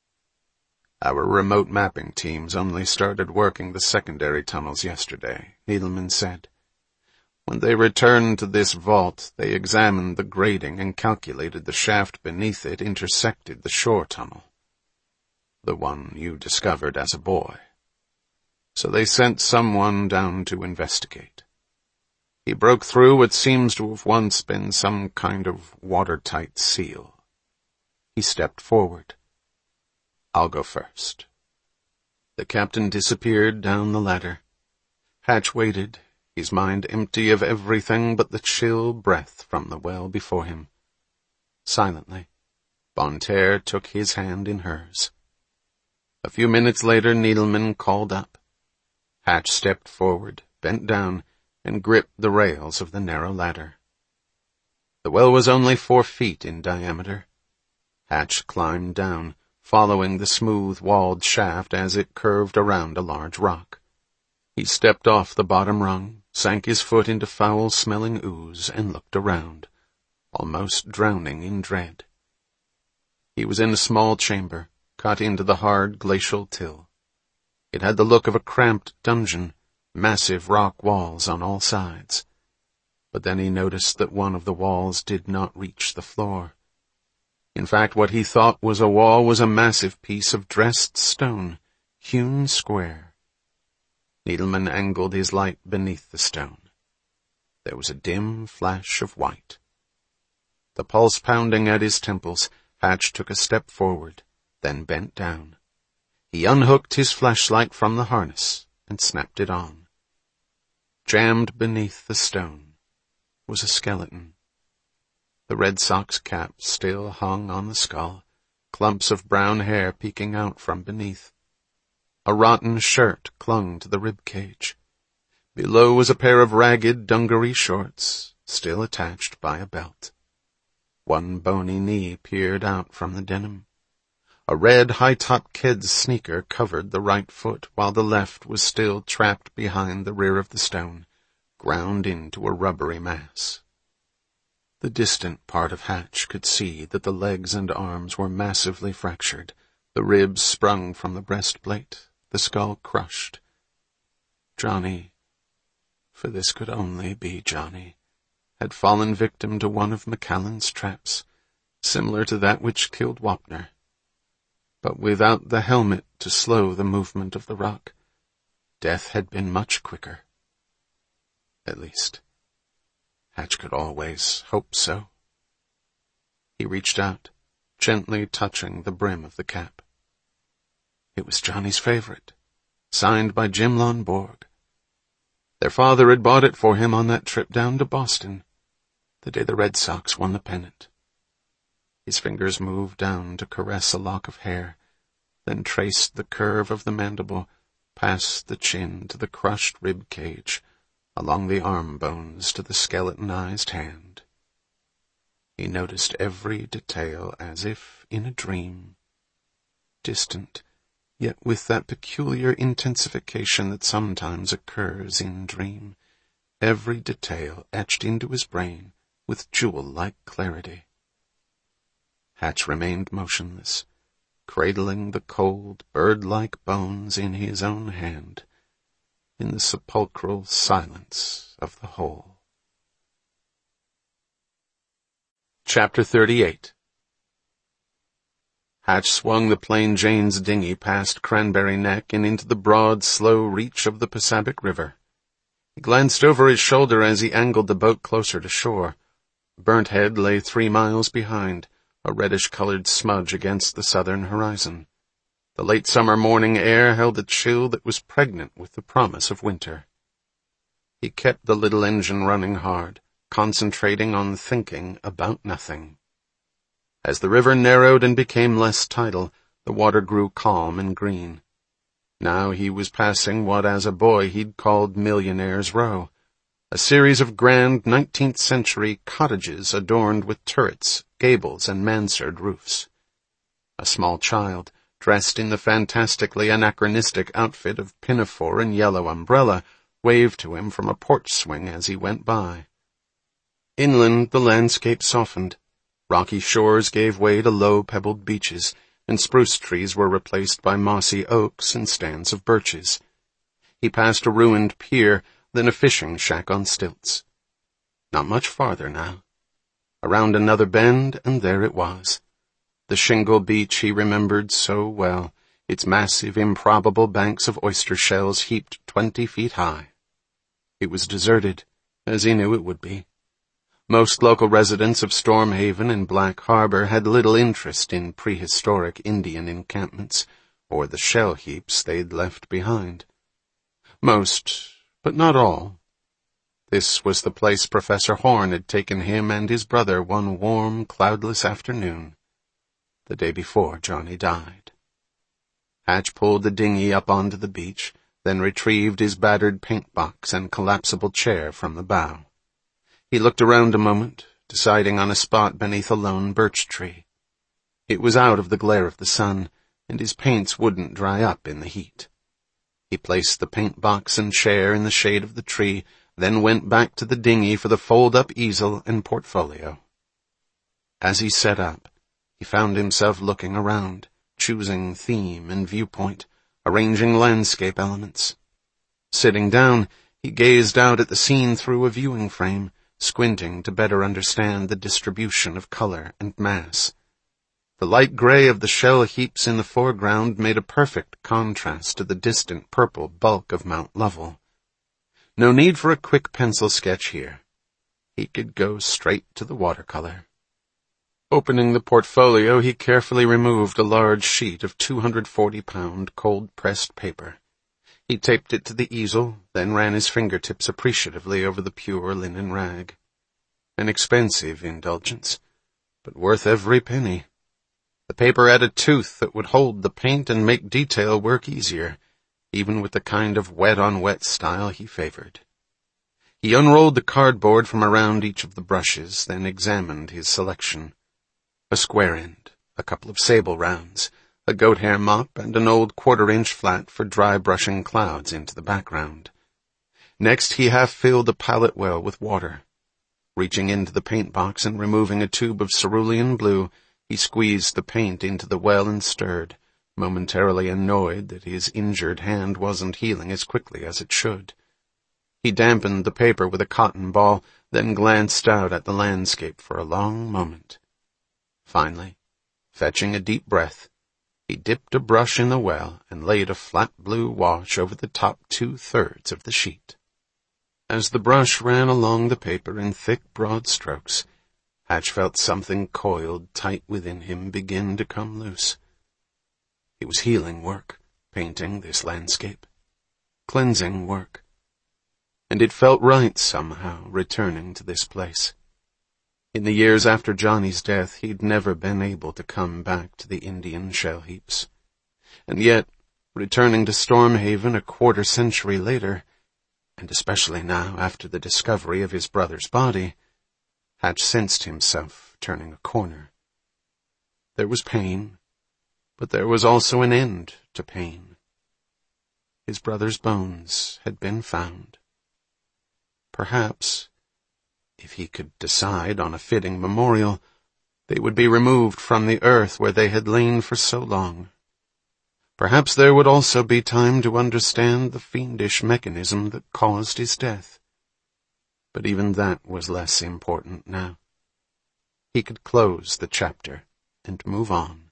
"Our remote mapping teams only started working the secondary tunnels yesterday," Needleman said. "When they returned to this vault, they examined the grating and calculated the shaft beneath it intersected the shore tunnel. The one you discovered as a boy. So they sent someone down to investigate. He broke through what seems to have once been some kind of watertight seal." He stepped forward. "I'll go first." The captain disappeared down the ladder. Hatch waited, his mind empty of everything but the chill breath from the well before him. Silently, Bonne Terre took his hand in hers. A few minutes later, Needleman called up. Hatch stepped forward, bent down, and gripped the rails of the narrow ladder. The well was only 4 feet in diameter. Hatch climbed down, following the smooth-walled shaft as it curved around a large rock. He stepped off the bottom rung, sank his foot into foul-smelling ooze, and looked around, almost drowning in dread. He was in a small chamber, cut into the hard glacial till. It had the look of a cramped dungeon, massive rock walls on all sides. But then he noticed that one of the walls did not reach the floor. In fact, what he thought was a wall was a massive piece of dressed stone, hewn square, Needleman angled his light beneath the stone. There was a dim flash of white. The pulse pounding at his temples, Hatch took a step forward, then bent down. He unhooked his flashlight from the harness and snapped it on. Jammed beneath the stone was a skeleton. The Red Sox cap still hung on the skull, clumps of brown hair peeking out from beneath. A rotten shirt clung to the rib cage. Below was a pair of ragged dungaree shorts, still attached by a belt. One bony knee peered out from the denim. A red high-top kid's sneaker covered the right foot, while the left was still trapped behind the rear of the stone, ground into a rubbery mass. The distant part of Hatch could see that the legs and arms were massively fractured, the ribs sprung from the breastplate, the skull crushed. Johnny, for this could only be Johnny, had fallen victim to one of McCallan's traps, similar to that which killed Wapner. But without the helmet to slow the movement of the rock, death had been much quicker. At least, Hatch could always hope so. He reached out, gently touching the brim of the cap. It was Johnny's favorite, signed by Jim Lonborg. Their father had bought it for him on that trip down to Boston, the day the Red Sox won the pennant. His fingers moved down to caress a lock of hair, then traced the curve of the mandible, past the chin to the crushed rib cage, along the arm bones to the skeletonized hand. He noticed every detail as if in a dream, distant, yet with that peculiar intensification that sometimes occurs in dream, every detail etched into his brain with jewel-like clarity. Hatch remained motionless, cradling the cold, bird-like bones in his own hand, in the sepulchral silence of the hole. Chapter 38. Hatch swung the Plain Jane's dinghy past Cranberry Neck and into the broad, slow reach of the Passabic River. He glanced over his shoulder as he angled the boat closer to shore. Burnt Head lay 3 miles behind, a reddish-colored smudge against the southern horizon. The late summer morning air held a chill that was pregnant with the promise of winter. He kept the little engine running hard, concentrating on thinking about nothing. As the river narrowed and became less tidal, the water grew calm and green. Now he was passing what as a boy he'd called Millionaire's Row, a series of grand 19th-century cottages adorned with turrets, gables, and mansard roofs. A small child, dressed in the fantastically anachronistic outfit of pinafore and yellow umbrella, waved to him from a porch swing as he went by. Inland the landscape softened. Rocky shores gave way to low pebbled beaches, and spruce trees were replaced by mossy oaks and stands of birches. He passed a ruined pier, then a fishing shack on stilts. Not much farther now. Around another bend, and there it was. The shingle beach he remembered so well, its massive, improbable banks of oyster shells heaped 20 feet high. It was deserted, as he knew it would be. Most local residents of Storm Haven and Black Harbor had little interest in prehistoric Indian encampments, or the shell heaps they'd left behind. Most, but not all. This was the place Professor Horn had taken him and his brother one warm, cloudless afternoon, the day before Johnny died. Hatch pulled the dinghy up onto the beach, then retrieved his battered paint box and collapsible chair from the bow. He looked around a moment, deciding on a spot beneath a lone birch tree. It was out of the glare of the sun, and his paints wouldn't dry up in the heat. He placed the paint box and chair in the shade of the tree, then went back to the dinghy for the fold-up easel and portfolio. As he set up, he found himself looking around, choosing theme and viewpoint, arranging landscape elements. Sitting down, he gazed out at the scene through a viewing frame, squinting to better understand the distribution of color and mass. The light gray of the shell heaps in the foreground made a perfect contrast to the distant purple bulk of Mount Lovell. No need for a quick pencil sketch here. He could go straight to the watercolor. Opening the portfolio, he carefully removed a large sheet of 240-pound cold-pressed paper. He taped it to the easel, then ran his fingertips appreciatively over the pure linen rag. An expensive indulgence, but worth every penny. The paper had a tooth that would hold the paint and make detail work easier, even with the kind of wet-on-wet style he favored. He unrolled the cardboard from around each of the brushes, then examined his selection. A square end, a couple of sable rounds, a goat-hair mop, and an old 1/4-inch flat for dry brushing clouds into the background. Next, he half-filled a palette well with water. Reaching into the paint box and removing a tube of cerulean blue, he squeezed the paint into the well and stirred, momentarily annoyed that his injured hand wasn't healing as quickly as it should. He dampened the paper with a cotton ball, then glanced out at the landscape for a long moment. Finally, fetching a deep breath, he dipped a brush in the well and laid a flat blue wash over the top 2/3 of the sheet. As the brush ran along the paper in thick, broad strokes, Hatch felt something coiled tight within him begin to come loose. It was healing work, painting this landscape. Cleansing work. And it felt right somehow, returning to this place. In the years after Johnny's death, he'd never been able to come back to the Indian shell heaps. And yet, returning to Stormhaven a 1/4 century later, and especially now after the discovery of his brother's body, Hatch sensed himself turning a corner. There was pain, but there was also an end to pain. His brother's bones had been found. Perhaps, if he could decide on a fitting memorial, they would be removed from the earth where they had lain for so long. Perhaps there would also be time to understand the fiendish mechanism that caused his death. But even that was less important now. He could close the chapter and move on.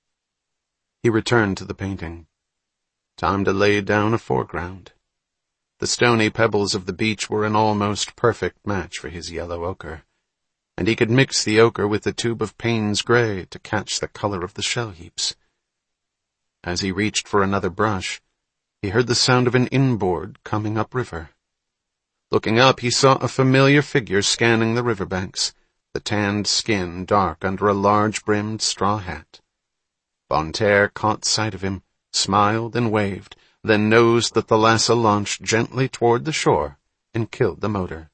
He returned to the painting. Time to lay down a foreground. The stony pebbles of the beach were an almost perfect match for his yellow ochre, and he could mix the ochre with the tube of Payne's gray to catch the color of the shell heaps. As he reached for another brush, he heard the sound of an inboard coming upriver. Looking up, he saw a familiar figure scanning the riverbanks, the tanned skin dark under a large-brimmed straw hat. Von Terre caught sight of him, smiled and waved, then nosed the Thalassa launch gently toward the shore and killed the motor.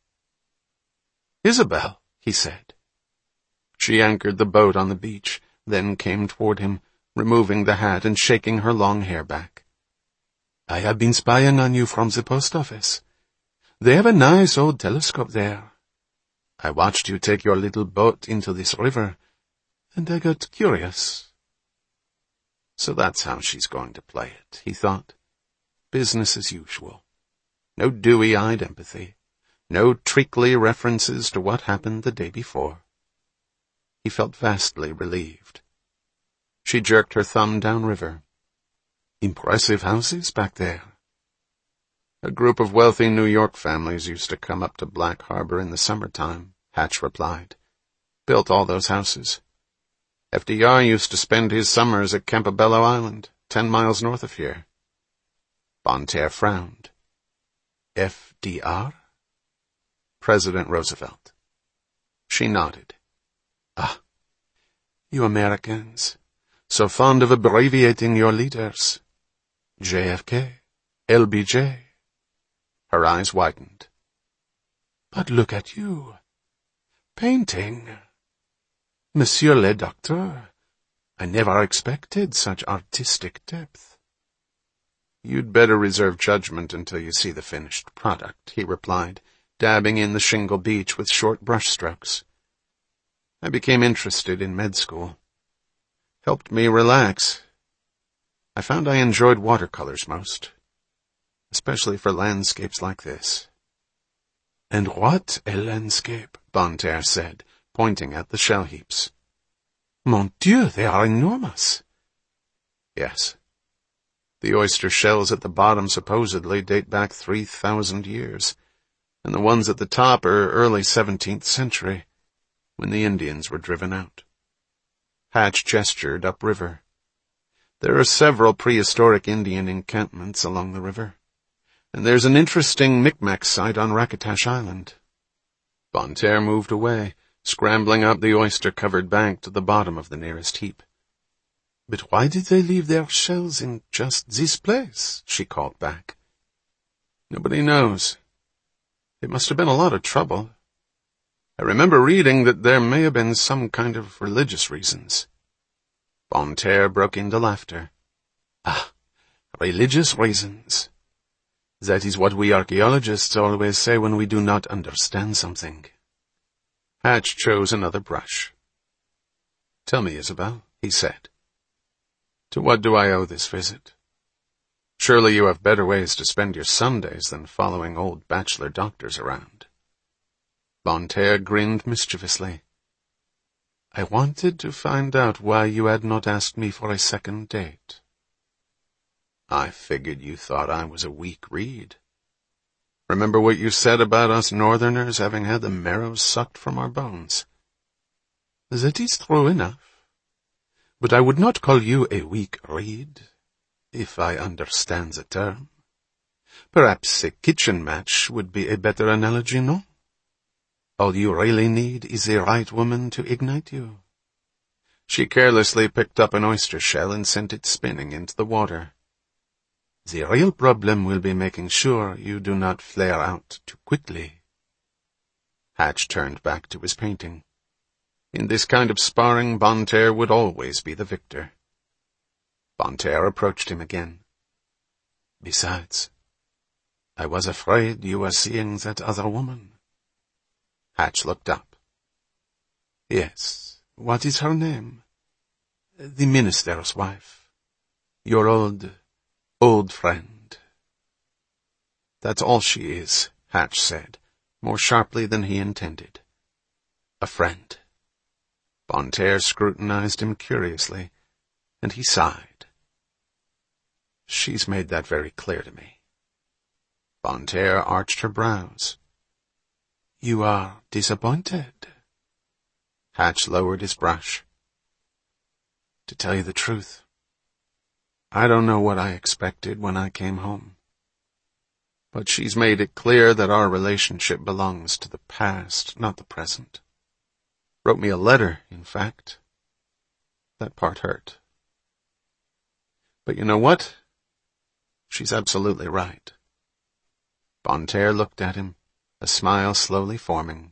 "Isabel," he said. She anchored the boat on the beach, then came toward him, removing the hat and shaking her long hair back. "I have been spying on you from the post office. They have a nice old telescope there. I watched you take your little boat into this river, and I got curious." So that's how she's going to play it, he thought. Business as usual. No dewy-eyed empathy. No treacly references to what happened the day before. He felt vastly relieved. She jerked her thumb downriver. "Impressive houses back there." "A group of wealthy New York families used to come up to Black Harbor in the summertime," Hatch replied. "Built all those houses. FDR used to spend his summers at Campobello Island, 10 miles north of here." Von Terre frowned. "FDR?" "President Roosevelt." She nodded. "Ah, you Americans, so fond of abbreviating your leaders. JFK, LBJ. Her eyes widened. "But look at you. Painting. Monsieur le Docteur, I never expected such artistic depth." "You'd better reserve judgment until you see the finished product," he replied, dabbing in the shingle beach with short brush strokes. "I became interested in med school. Helped me relax. I found I enjoyed watercolors most, especially for landscapes like this." "And what a landscape," Von Terre said, pointing at the shell heaps. Mon Dieu, they are enormous. Yes. The oyster shells at the bottom supposedly date back 3,000 years, and the ones at the top are early 17th century, when the Indians were driven out. Hatch gestured upriver. There are several prehistoric Indian encampments along the river, and there's an interesting Micmac site on Rakatash Island. Von Terre moved away, scrambling up the oyster-covered bank to the bottom of the nearest heap. But why did they leave their shells in just this place? She called back. Nobody knows. It must have been a lot of trouble. I remember reading that there may have been some kind of religious reasons. Von Terre broke into laughter. Ah, religious reasons. That is what we archaeologists always say when we do not understand something. Hatch chose another brush. Tell me, Isabel, he said. To what do I owe this visit? Surely you have better ways to spend your Sundays than following old bachelor doctors around. Von Terre grinned mischievously. I wanted to find out why you had not asked me for a second date. I figured you thought I was a weak reed. Remember what you said about us Northerners having had the marrow sucked from our bones? That is true enough. But I would not call you a weak reed, if I understand the term. Perhaps a kitchen match would be a better analogy, no? All you really need is a right woman to ignite you. She carelessly picked up an oyster shell and sent it spinning into the water. The real problem will be making sure you do not flare out too quickly. Hatch turned back to his painting. In this kind of sparring, Von Terre would always be the victor. Von Terre approached him again. Besides, I was afraid you were seeing that other woman. Hatch looked up. Yes, what is her name? The minister's wife. Your old friend. That's all she is, Hatch said, more sharply than he intended. A friend. Von Terre scrutinized him curiously, and he sighed. She's made that very clear to me. Von Terre arched her brows. You are disappointed? Hatch lowered his brush. To tell you the truth, I don't know what I expected when I came home. But she's made it clear that our relationship belongs to the past, not the present. Wrote me a letter, in fact. That part hurt. But you know what? She's absolutely right. Von Terre looked at him, a smile slowly forming.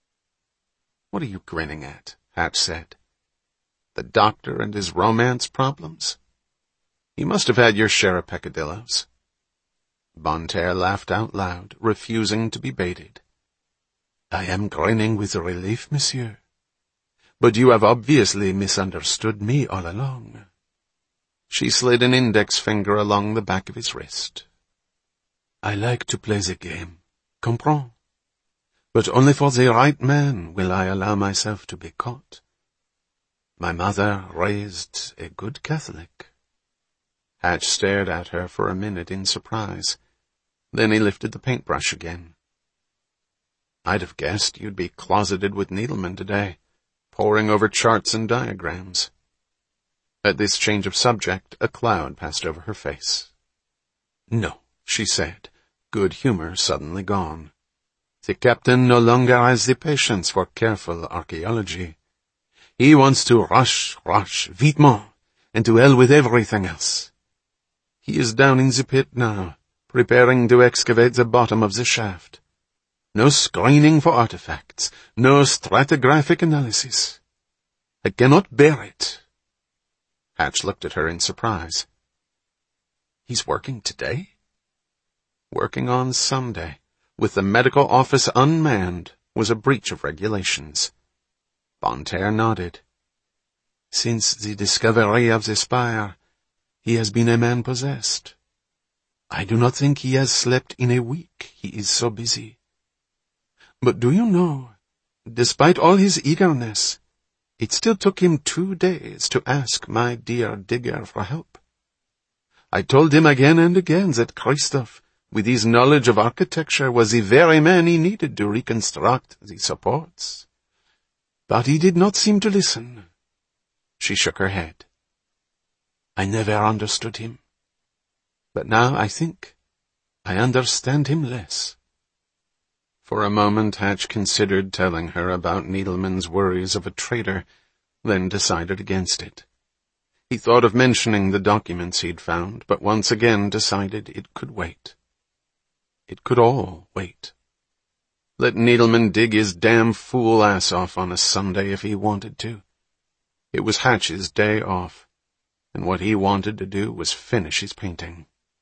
What are you grinning at? Hatch said. The doctor and his romance problems? You must have had your share of peccadillos. Von Terre laughed out loud, refusing to be baited. I am grinning with relief, monsieur. But you have obviously misunderstood me all along. She slid an index finger along the back of his wrist. I like to play the game, comprends? But only for the right man will I allow myself to be caught. My mother raised a good Catholic. Hatch stared at her for a minute in surprise. Then he lifted the paintbrush again. I'd have guessed you'd be closeted with Needleman today, poring over charts and diagrams. At this change of subject, a cloud passed over her face. No, she said, good humor suddenly gone. The captain no longer has the patience for careful archaeology. He wants to rush, vitement, and to hell with everything else. He is down in the pit now, preparing to excavate the bottom of the shaft. No screening for artifacts, no stratigraphic analysis. I cannot bear it. Hatch looked at her in surprise. He's working today? Working on Sunday, with the medical office unmanned, was a breach of regulations. Von Terre nodded. Since the discovery of the spire, he has been a man possessed. I do not think he has slept in a week, he is so busy. But do you know, despite all his eagerness, It still took him 2 days to ask my dear Digger for help. I told him again and again that Christoph, with his knowledge of architecture, was the very man he needed to reconstruct the supports. But he did not seem to listen. She shook her head. I never understood him. But now I think I understand him less. For a moment Hatch considered telling her about Needleman's worries of a traitor, then decided against it. He thought of mentioning the documents he'd found, but once again decided it could wait. It could all wait. Let Needleman dig his damn fool ass off on a Sunday if he wanted to. It was Hatch's day off, and what he wanted to do was finish his painting.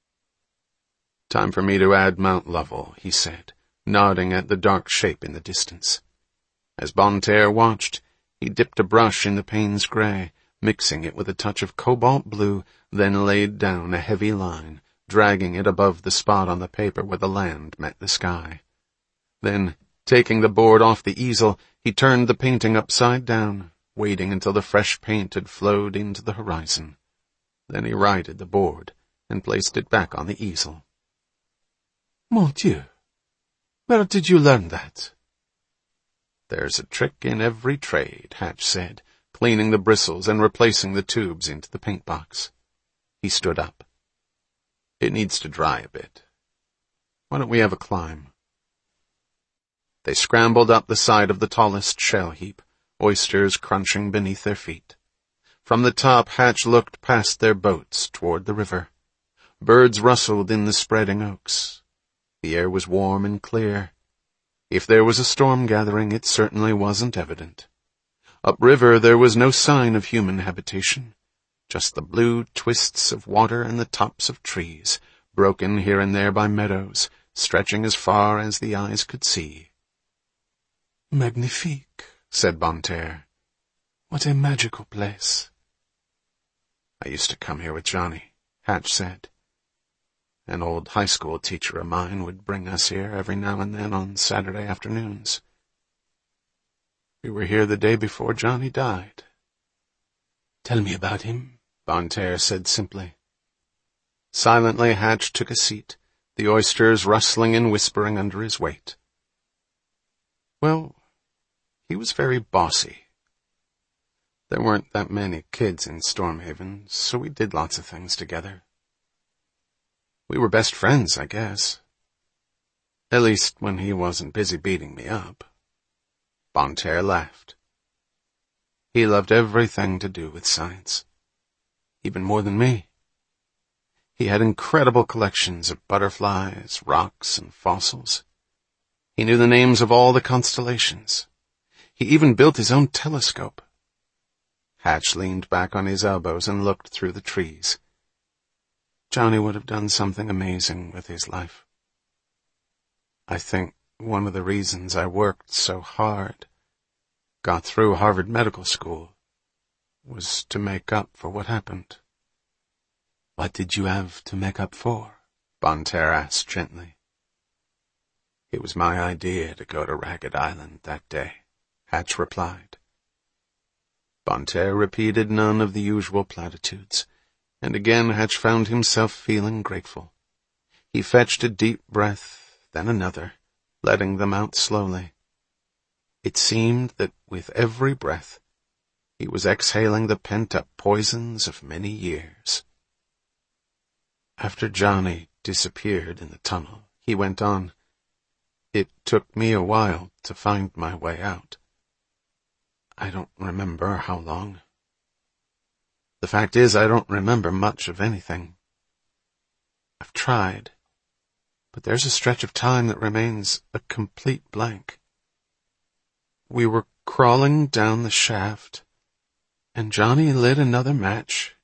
Time for me to add Mount Lovell, he said, nodding at the dark shape in the distance. As Bonne Terre watched, he dipped a brush in the Payne's gray, mixing it with a touch of cobalt blue, then laid down a heavy line, dragging it above the spot on the paper where the land met the sky. Then, taking the board off the easel, he turned the painting upside down, waiting until the fresh paint had flowed into the horizon. Then he righted the board and placed it back on the easel. Mon Dieu! Where did you learn that? There's a trick in every trade, Hatch said, cleaning the bristles and replacing the tubes into the paint box. He stood up. It needs to dry a bit. Why don't we have a climb? They scrambled up the side of the tallest shell heap, oysters crunching beneath their feet. From the top, Hatch looked past their boats toward the river. Birds rustled in the spreading oaks. The air was warm and clear. If there was a storm gathering, it certainly wasn't evident. Upriver, there was no sign of human habitation, just the blue twists of water and the tops of trees, broken here and there by meadows, stretching as far as the eyes could see. Magnifique, said Bonne Terre. What a magical place. I used to come here with Johnny, Hatch said. An old high school teacher of mine would bring us here every now and then on Saturday afternoons. We were here the day before Johnny died. Tell me about him, Bonne Terre said simply. Silently, Hatch took a seat, the oysters rustling and whispering under his weight. Well, he was very bossy. There weren't that many kids in Stormhaven, so we did lots of things together. We were best friends, I guess. At least when he wasn't busy beating me up. Bonne Terre laughed. He loved everything to do with science. Even more than me. He had incredible collections of butterflies, rocks, and fossils. He knew the names of all the constellations. He even built his own telescope. Hatch leaned back on his elbows and looked through the trees. Johnny would have done something amazing with his life. I think one of the reasons I worked so hard, got through Harvard Medical School, was to make up for what happened. What did you have to make up for? Bonne Terre asked gently. It was my idea to go to Ragged Island that day, Hatch replied. Bonne Terre repeated none of the usual platitudes, and again Hatch found himself feeling grateful. He fetched a deep breath, then another, letting them out slowly. It seemed that with every breath, he was exhaling the pent-up poisons of many years. After Johnny disappeared in the tunnel, he went on, It took me a while to find my way out. I don't remember how long. The fact is, I don't remember much of anything. I've tried, but there's a stretch of time that remains a complete blank. We were crawling down the shaft, and Johnny lit another match.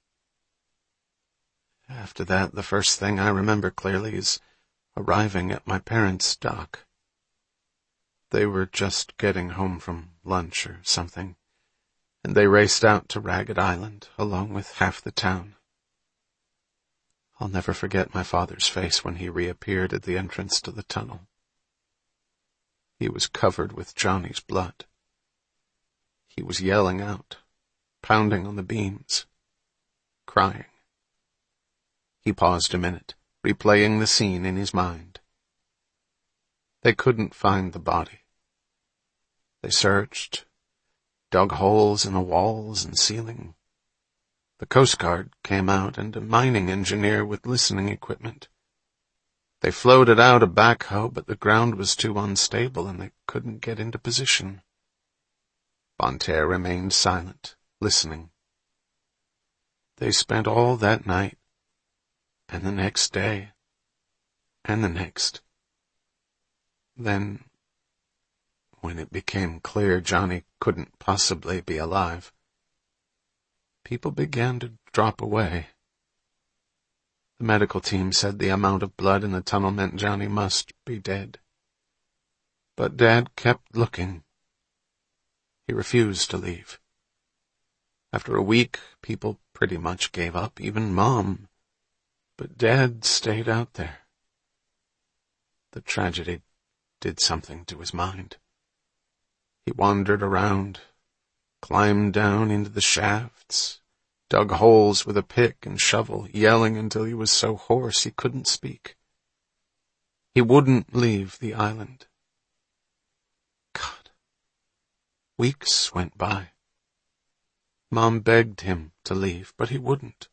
After that, the first thing I remember clearly is arriving at my parents' dock. They were just getting home from lunch or something, and they raced out to Ragged Island, along with half the town. I'll never forget my father's face when he reappeared at the entrance to the tunnel. He was covered with Johnny's blood. He was yelling out, pounding on the beams, crying. He paused a minute, replaying the scene in his mind. They couldn't find the body. They searched, dug holes in the walls and ceiling. The Coast Guard came out and a mining engineer with listening equipment. They floated out a backhoe, but the ground was too unstable and they couldn't get into position. Von Terr remained silent, listening. They spent all that night, and the next day, and the next. Then, when it became clear Johnny couldn't possibly be alive, people began to drop away. The medical team said the amount of blood in the tunnel meant Johnny must be dead. But Dad kept looking. He refused to leave. After a week, people pretty much gave up, even Mom. But Dad stayed out there. The tragedy did something to his mind. He wandered around, climbed down into the shafts, dug holes with a pick and shovel, yelling until he was so hoarse he couldn't speak. He wouldn't leave the island. God. Weeks went by. Mom begged him to leave, but he wouldn't.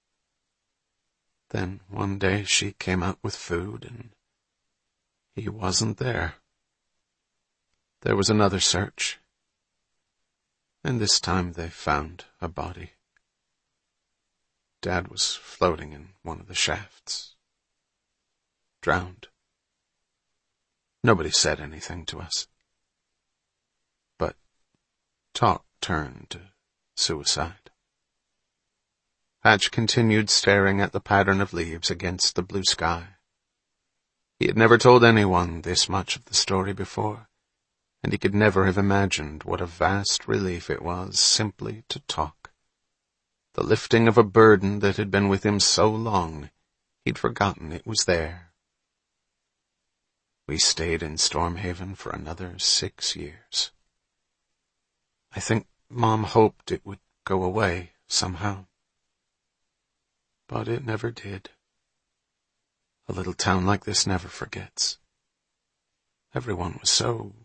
Then one day she came out with food and he wasn't there. There was another search, and this time they found a body. Dad was floating in one of the shafts, drowned. Nobody said anything to us. But talk turned to suicide. Hatch continued staring at the pattern of leaves against the blue sky. He had never told anyone this much of the story before, and he could never have imagined what a vast relief it was simply to talk. The lifting of a burden that had been with him so long, he'd forgotten it was there. We stayed in Stormhaven for another 6 years. I think Mom hoped it would go away somehow. But it never did. A little town like this never forgets. Everyone was so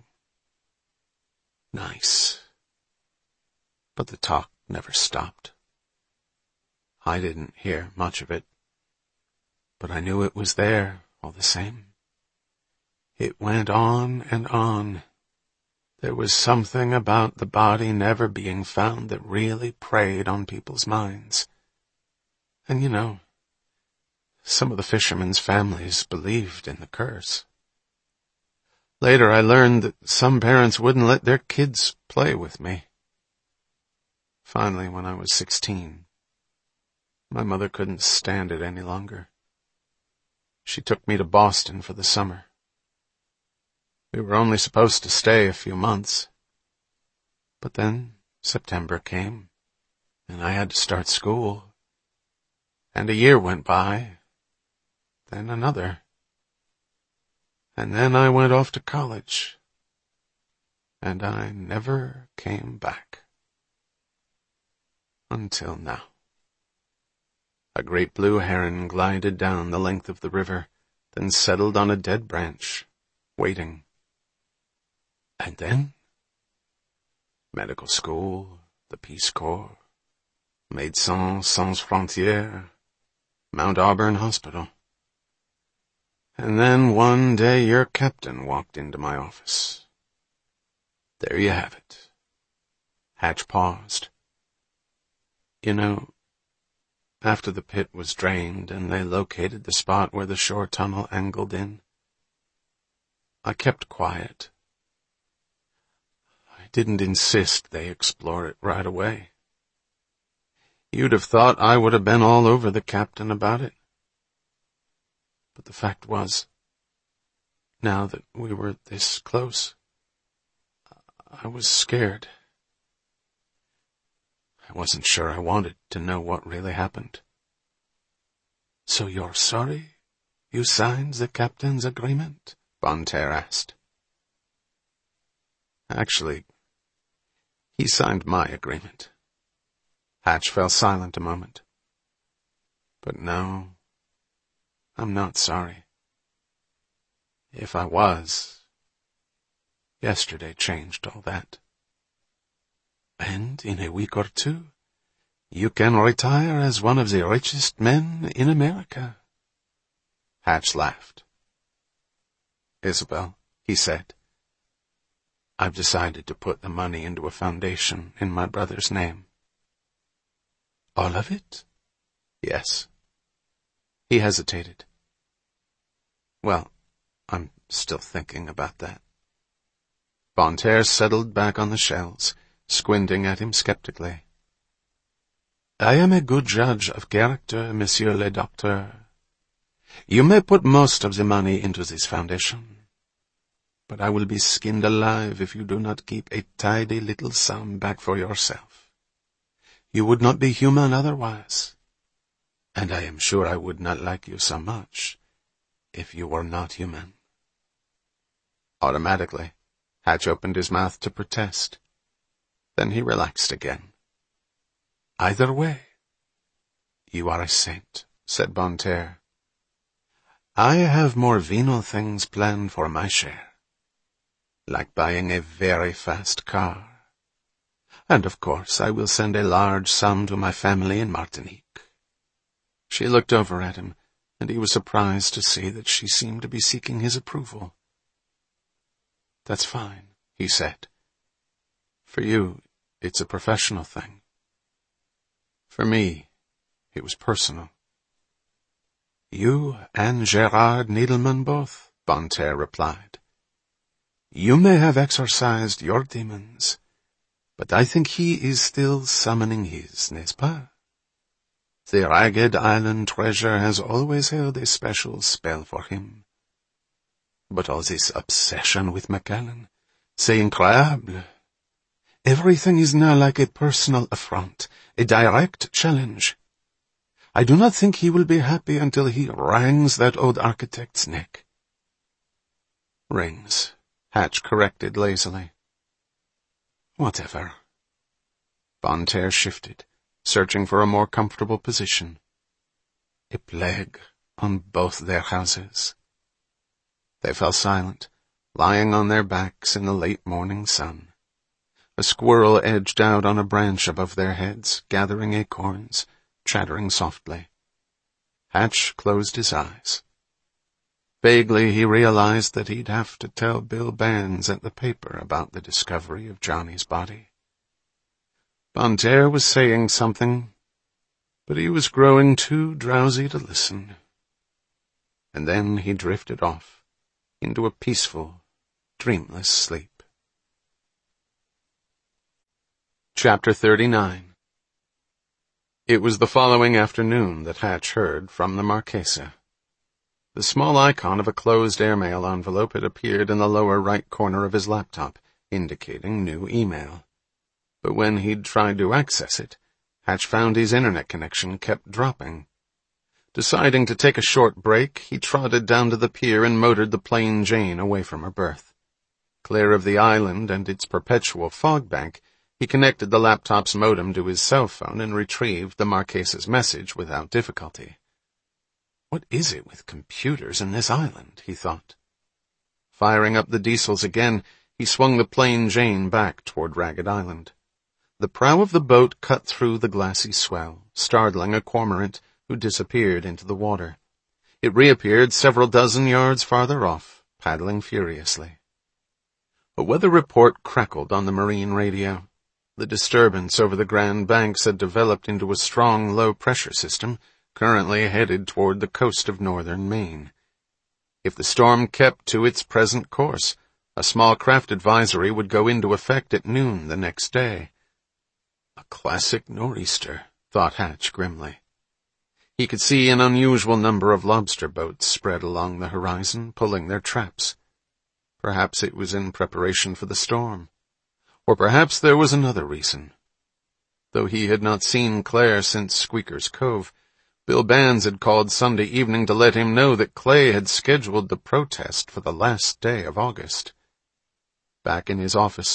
nice. But the talk never stopped. I didn't hear much of it, but I knew it was there all the same. It went on and on. There was something about the body never being found that really preyed on people's minds. And you know, some of the fishermen's families believed in the curse. Later I learned that some parents wouldn't let their kids play with me. Finally, when I was 16, my mother couldn't stand it any longer. She took me to Boston for the summer. We were only supposed to stay a few months. But then September came, and I had to start school. And a year went by, then another. And then I went off to college. And I never came back. Until now. A great blue heron glided down the length of the river, then settled on a dead branch, waiting. And then? Medical school, the Peace Corps, Médecins Sans Frontières, Mount Auburn Hospital. And then one day your captain walked into my office. There you have it. Hatch paused. You know, after the pit was drained and they located the spot where the shore tunnel angled in, I kept quiet. I didn't insist they explore it right away. You'd have thought I would have been all over the captain about it. But the fact was, now that we were this close, I was scared. I wasn't sure I wanted to know what really happened. So you're sorry you signed the captain's agreement? Von Terr asked. Actually, He signed my agreement. Hatch fell silent a moment. But no, I'm not sorry. If I was, yesterday changed all that. And in a week or two, you can retire as one of the richest men in America. Hatch laughed. Isabel, he said, I've decided to put the money into a foundation in my brother's name. All of it? Yes. He hesitated. Well, I'm still thinking about that. Bonne Terre settled back on the shells, squinting at him skeptically. I am a good judge of character, Monsieur le Docteur. You may put most of the money into this foundation, but I will be skinned alive if you do not keep a tidy little sum back for yourself. You would not be human otherwise, and I am sure I would not like you so much if you were not human. Automatically, Hatch opened his mouth to protest. Then he relaxed again. Either way, you are a saint, said Bonne Terre. I have more venal things planned for my share, like buying a very fast car. And of course I will send a large sum to my family in Martinique. She looked over at him, and he was surprised to see that she seemed to be seeking his approval. That's fine, he said. For you, it's a professional thing. For me, it was personal. You and Gerard Needleman both, Bonne Terre replied. You may have exorcised your demons, but I think he is still summoning his, n'est-ce pas? The Ragged Island treasure has always held a special spell for him. But all this obsession with Macallan, c'est incroyable. Everything is now like a personal affront, a direct challenge. I do not think he will be happy until he wrings that old architect's neck. Rings, Hatch corrected lazily. Whatever. Bonne Terre shifted, searching for a more comfortable position. A plague on both their houses. They fell silent, lying on their backs in the late morning sun. A squirrel edged out on a branch above their heads, gathering acorns, chattering softly. Hatch closed his eyes. Vaguely he realized that he'd have to tell Bill Bands at the paper about the discovery of Johnny's body. Bonne Terre was saying something, but he was growing too drowsy to listen. And then he drifted off into a peaceful, dreamless sleep. Chapter 39. It was the following afternoon that Hatch heard from the Marchesa. The small icon of a closed airmail envelope had appeared in the lower right corner of his laptop, indicating new email. But when he'd tried to access it, Hatch found his internet connection kept dropping. Deciding to take a short break, he trotted down to the pier and motored the Plain Jane away from her berth. Clear of the island and its perpetual fog bank, he connected the laptop's modem to his cell phone and retrieved the Marchesa's message without difficulty. What is it with computers in this island, he thought. Firing up the diesels again, he swung the Plain Jane back toward Ragged Island. The prow of the boat cut through the glassy swell, startling a cormorant who disappeared into the water. It reappeared several dozen yards farther off, paddling furiously. A weather report crackled on the marine radio. The disturbance over the Grand Banks had developed into a strong low-pressure system, currently headed toward the coast of northern Maine. If the storm kept to its present course, a small craft advisory would go into effect at noon the next day. A classic nor'easter, thought Hatch grimly. He could see an unusual number of lobster boats spread along the horizon, pulling their traps. Perhaps it was in preparation for the storm. Or perhaps there was another reason. Though he had not seen Claire since Squeaker's Cove, Bill Bands had called Sunday evening to let him know that Clay had scheduled the protest for the last day of August. Back in his office,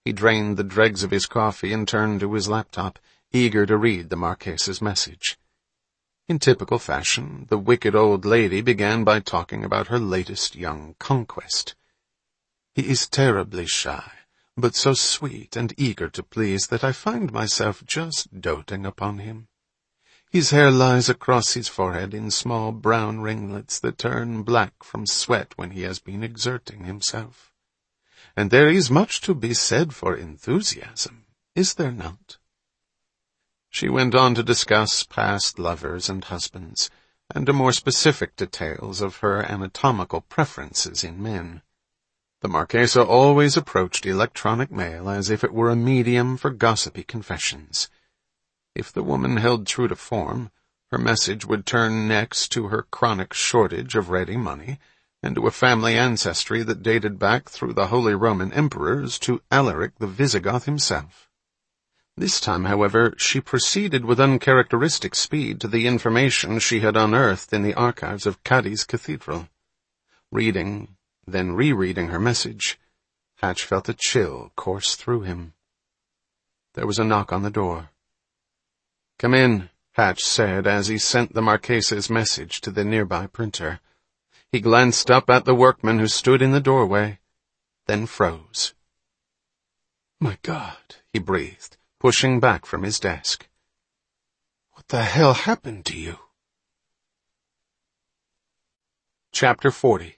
He drained the dregs of his coffee and turned to his laptop, eager to read the Marchesa's message. In typical fashion, the wicked old lady began by talking about her latest young conquest. "He is terribly shy, but so sweet and eager to please that I find myself just doting upon him. His hair lies across his forehead in small brown ringlets that turn black from sweat when he has been exerting himself. And there is much to be said for enthusiasm, is there not?" She went on to discuss past lovers and husbands, and more specific details of her anatomical preferences in men. The Marchesa always approached electronic mail as if it were a medium for gossipy confessions. If the woman held true to form, her message would turn next to her chronic shortage of ready money, and to a family ancestry that dated back through the Holy Roman Emperors to Alaric the Visigoth himself. This time, however, she proceeded with uncharacteristic speed to the information she had unearthed in the archives of Cadiz Cathedral. Reading, then rereading her message, Hatch felt a chill course through him. There was a knock on the door. "Come in," Hatch said as he sent the Marchesa's message to the nearby printer. He glanced up at the workman who stood in the doorway, then froze. "My God," he breathed, pushing back from his desk. "What the hell happened to you?" Chapter 40.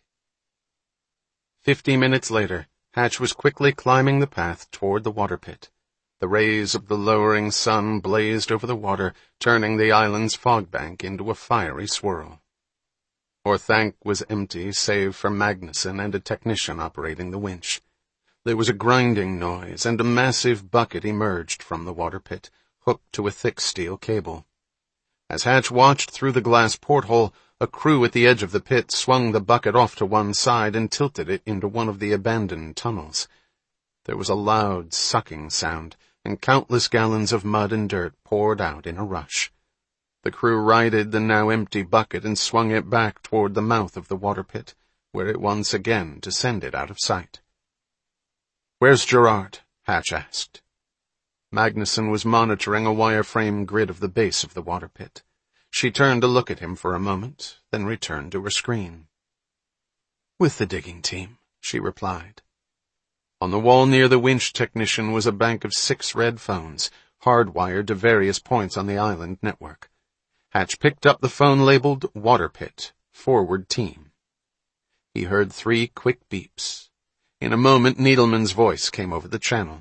50 minutes later, Hatch was quickly climbing the path toward the water pit. The rays of the lowering sun blazed over the water, turning the island's fog bank into a fiery swirl. Orthanc was empty save for Magnuson and a technician operating the winch. There was a grinding noise, and a massive bucket emerged from the water pit, hooked to a thick steel cable. As Hatch watched through the glass porthole, a crew at the edge of the pit swung the bucket off to one side and tilted it into one of the abandoned tunnels. There was a loud sucking sound, and countless gallons of mud and dirt poured out in a rush. The crew righted the now empty bucket and swung it back toward the mouth of the water pit, where it once again descended out of sight. "Where's Gerard?" Hatch asked. Magnuson was monitoring a wireframe grid of the base of the water pit. She turned to look at him for a moment, then returned to her screen. "With the digging team," she replied. On the wall near the winch technician was a bank of 6 red phones, hardwired to various points on the island network. Hatch picked up the phone labeled Water Pit, Forward Team. He heard 3 quick beeps. In a moment, Needleman's voice came over the channel.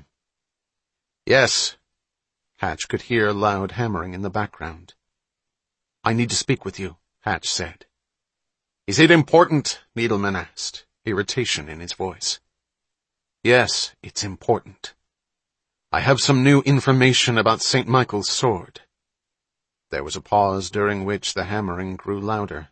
"Yes." Hatch could hear loud hammering in the background. "I need to speak with you," Hatch said. "Is it important?" Needleman asked, irritation in his voice. "Yes, it's important. I have some new information about St. Michael's sword." There was a pause during which the hammering grew louder.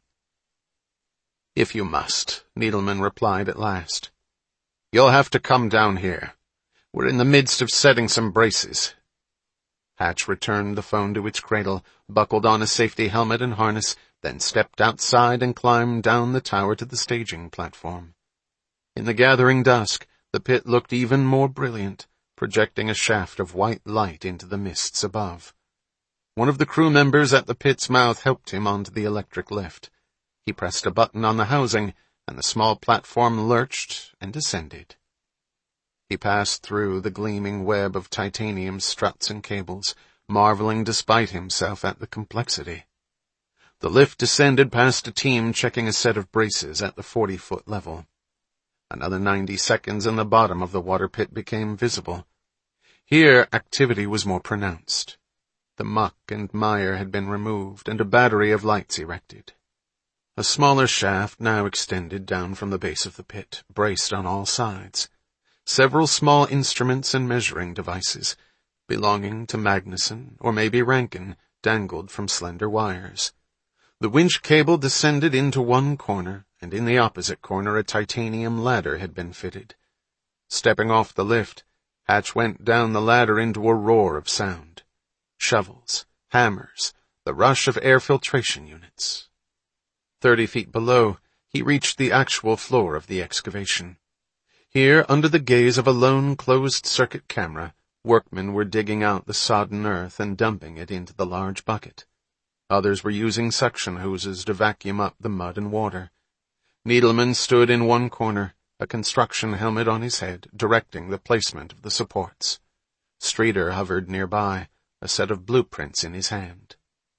"If you must," Needleman replied at last. "You'll have to come down here. We're in the midst of setting some braces." Hatch returned the phone to its cradle, buckled on a safety helmet and harness, then stepped outside and climbed down the tower to the staging platform. In the gathering dusk, the pit looked even more brilliant, projecting a shaft of white light into the mists above. One of the crew members at the pit's mouth helped him onto the electric lift. He pressed a button on the housing, and the small platform lurched and descended. He passed through the gleaming web of titanium struts and cables, marveling despite himself at the complexity. The lift descended past a team checking a set of braces at the 40-foot level. Another 90 seconds and the bottom of the water pit became visible. Here, activity was more pronounced. The muck and mire had been removed, and a battery of lights erected. A smaller shaft now extended down from the base of the pit, braced on all sides. Several small instruments and measuring devices, belonging to Magnuson or maybe Rankin, dangled from slender wires. The winch cable descended into one corner, and in the opposite corner a titanium ladder had been fitted. Stepping off the lift, Hatch went down the ladder into a roar of sound. Shovels, hammers, the rush of air filtration units. 30 feet below, he reached the actual floor of the excavation. Here, under the gaze of a lone closed-circuit camera, workmen were digging out the sodden earth and dumping it into the large bucket. Others were using suction hoses to vacuum up the mud and water. Needleman stood in one corner, a construction helmet on his head, directing the placement of the supports. Streeter hovered nearby, a set of blueprints in his hand.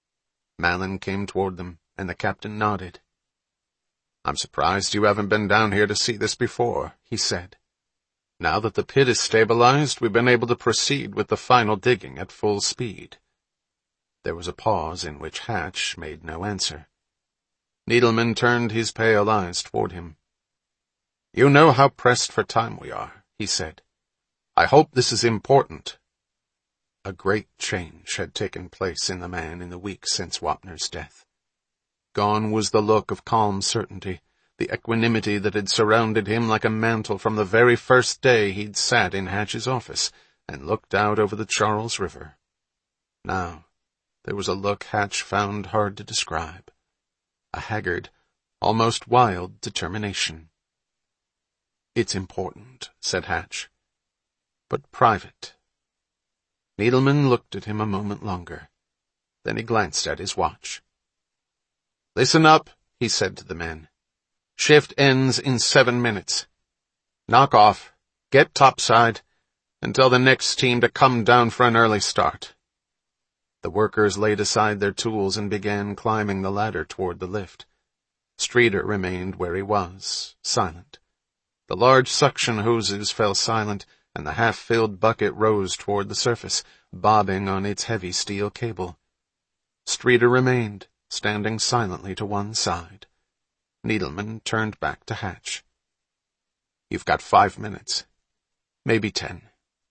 Malin came toward them, and the captain nodded. "I'm surprised you haven't been down here to see this before," he said. "Now that the pit is stabilized, we've been able to proceed with the final digging at full speed." There was a pause in which Hatch made no answer. Needleman turned his pale eyes toward him. "You know how pressed for time we are," he said. "I hope this is important." A great change had taken place in the man in the weeks since Wapner's death. Gone was the look of calm certainty, the equanimity that had surrounded him like a mantle from the very first day he'd sat in Hatch's office and looked out over the Charles River. Now, there was a look Hatch found hard to describe. A haggard, almost wild determination. "It's important," said Hatch, "but private." Needleman looked at him a moment longer. Then he glanced at his watch. "Listen up," he said to the men. "Shift ends in 7 minutes. Knock off, get topside, and tell the next team to come down for an early start." The workers laid aside their tools and began climbing the ladder toward the lift. Streeter remained where he was, silent. The large suction hoses fell silent, and the half-filled bucket rose toward the surface, bobbing on its heavy steel cable. Streeter remained, standing silently to one side. Needleman turned back to Hatch. "You've got 5 minutes. Maybe 10.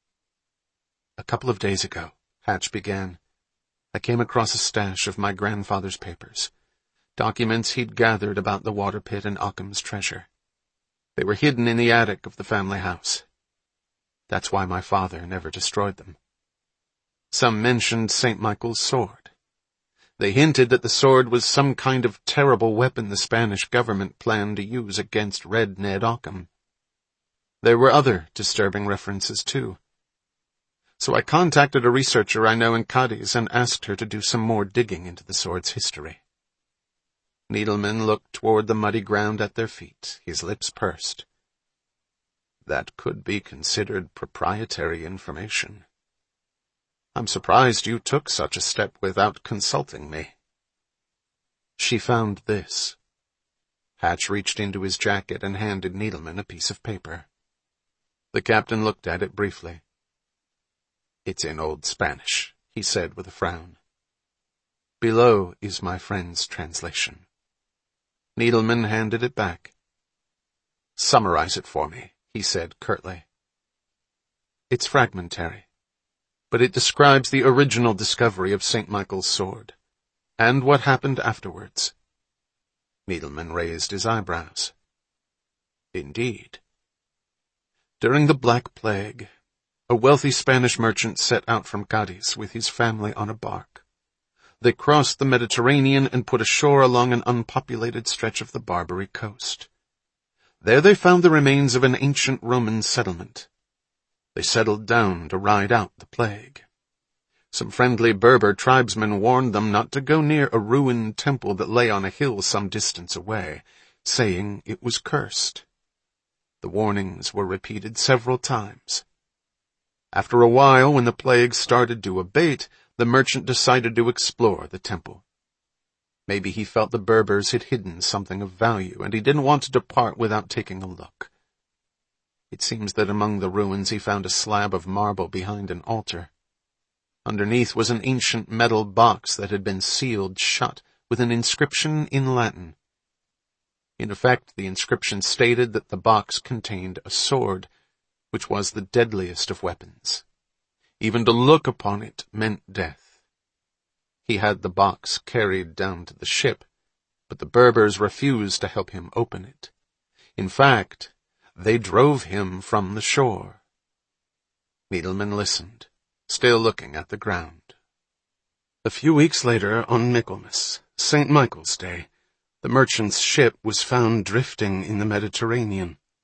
"A couple of days ago," Hatch began, "I came across a stash of my grandfather's papers, documents he'd gathered about the water pit and Occam's treasure. They were hidden in the attic of the family house. That's why my father never destroyed them. Some mentioned St. Michael's sword. They hinted that the sword was some kind of terrible weapon the Spanish government planned to use against Red Ned Occam. There were other disturbing references, too. So I contacted a researcher I know in Cadiz and asked her to do some more digging into the sword's history." Needleman looked toward the muddy ground at their feet, his lips pursed. "That could be considered proprietary information. I'm surprised you took such a step without consulting me." "She found this." Hatch reached into his jacket and handed Needleman a piece of paper. The captain looked at it briefly. "It's in Old Spanish," he said with a frown. "Below is my friend's translation." Needleman handed it back. "Summarize it for me," he said curtly. "It's fragmentary, but it describes the original discovery of St. Michael's sword, and what happened afterwards." Needleman raised his eyebrows. "Indeed." During the Black Plague, a wealthy Spanish merchant set out from Cadiz with his family on a bark. They crossed the Mediterranean and put ashore along an unpopulated stretch of the Barbary coast. There they found the remains of an ancient Roman settlement. They settled down to ride out the plague. Some friendly Berber tribesmen warned them not to go near a ruined temple that lay on a hill some distance away, saying it was cursed. The warnings were repeated several times. After a while, when the plague started to abate, the merchant decided to explore the temple. Maybe he felt the Berbers had hidden something of value, and he didn't want to depart without taking a look. It seems that among the ruins he found a slab of marble behind an altar. Underneath was an ancient metal box that had been sealed shut with an inscription in Latin. In effect, the inscription stated that the box contained a sword, which was the deadliest of weapons. Even to look upon it meant death. He had the box carried down to the ship, but the Berbers refused to help him open it. In fact, they drove him from the shore. Needleman listened, still looking at the ground. A few weeks later, on Michaelmas, St. Michael's Day, the merchant's ship was found drifting in the Mediterranean.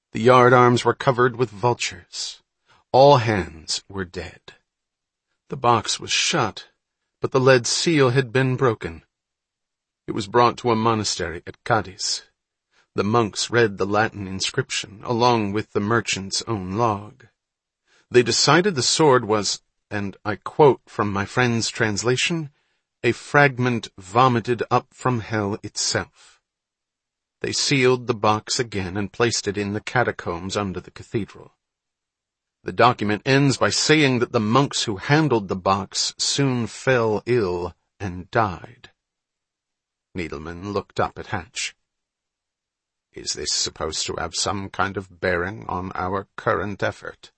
The yardarms were covered with vultures. All hands were dead. The box was shut, but the lead seal had been broken. It was brought to a monastery at Cadiz. The monks read the Latin inscription, along with the merchant's own log. They decided the sword was, and I quote from my friend's translation, a fragment vomited up from hell itself. They sealed the box again and placed it in the catacombs under the cathedral. The document ends by saying that the monks who handled the box soon fell ill and died. Needleman looked up at Hatch. "Is this supposed to have some kind of bearing on our current effort?"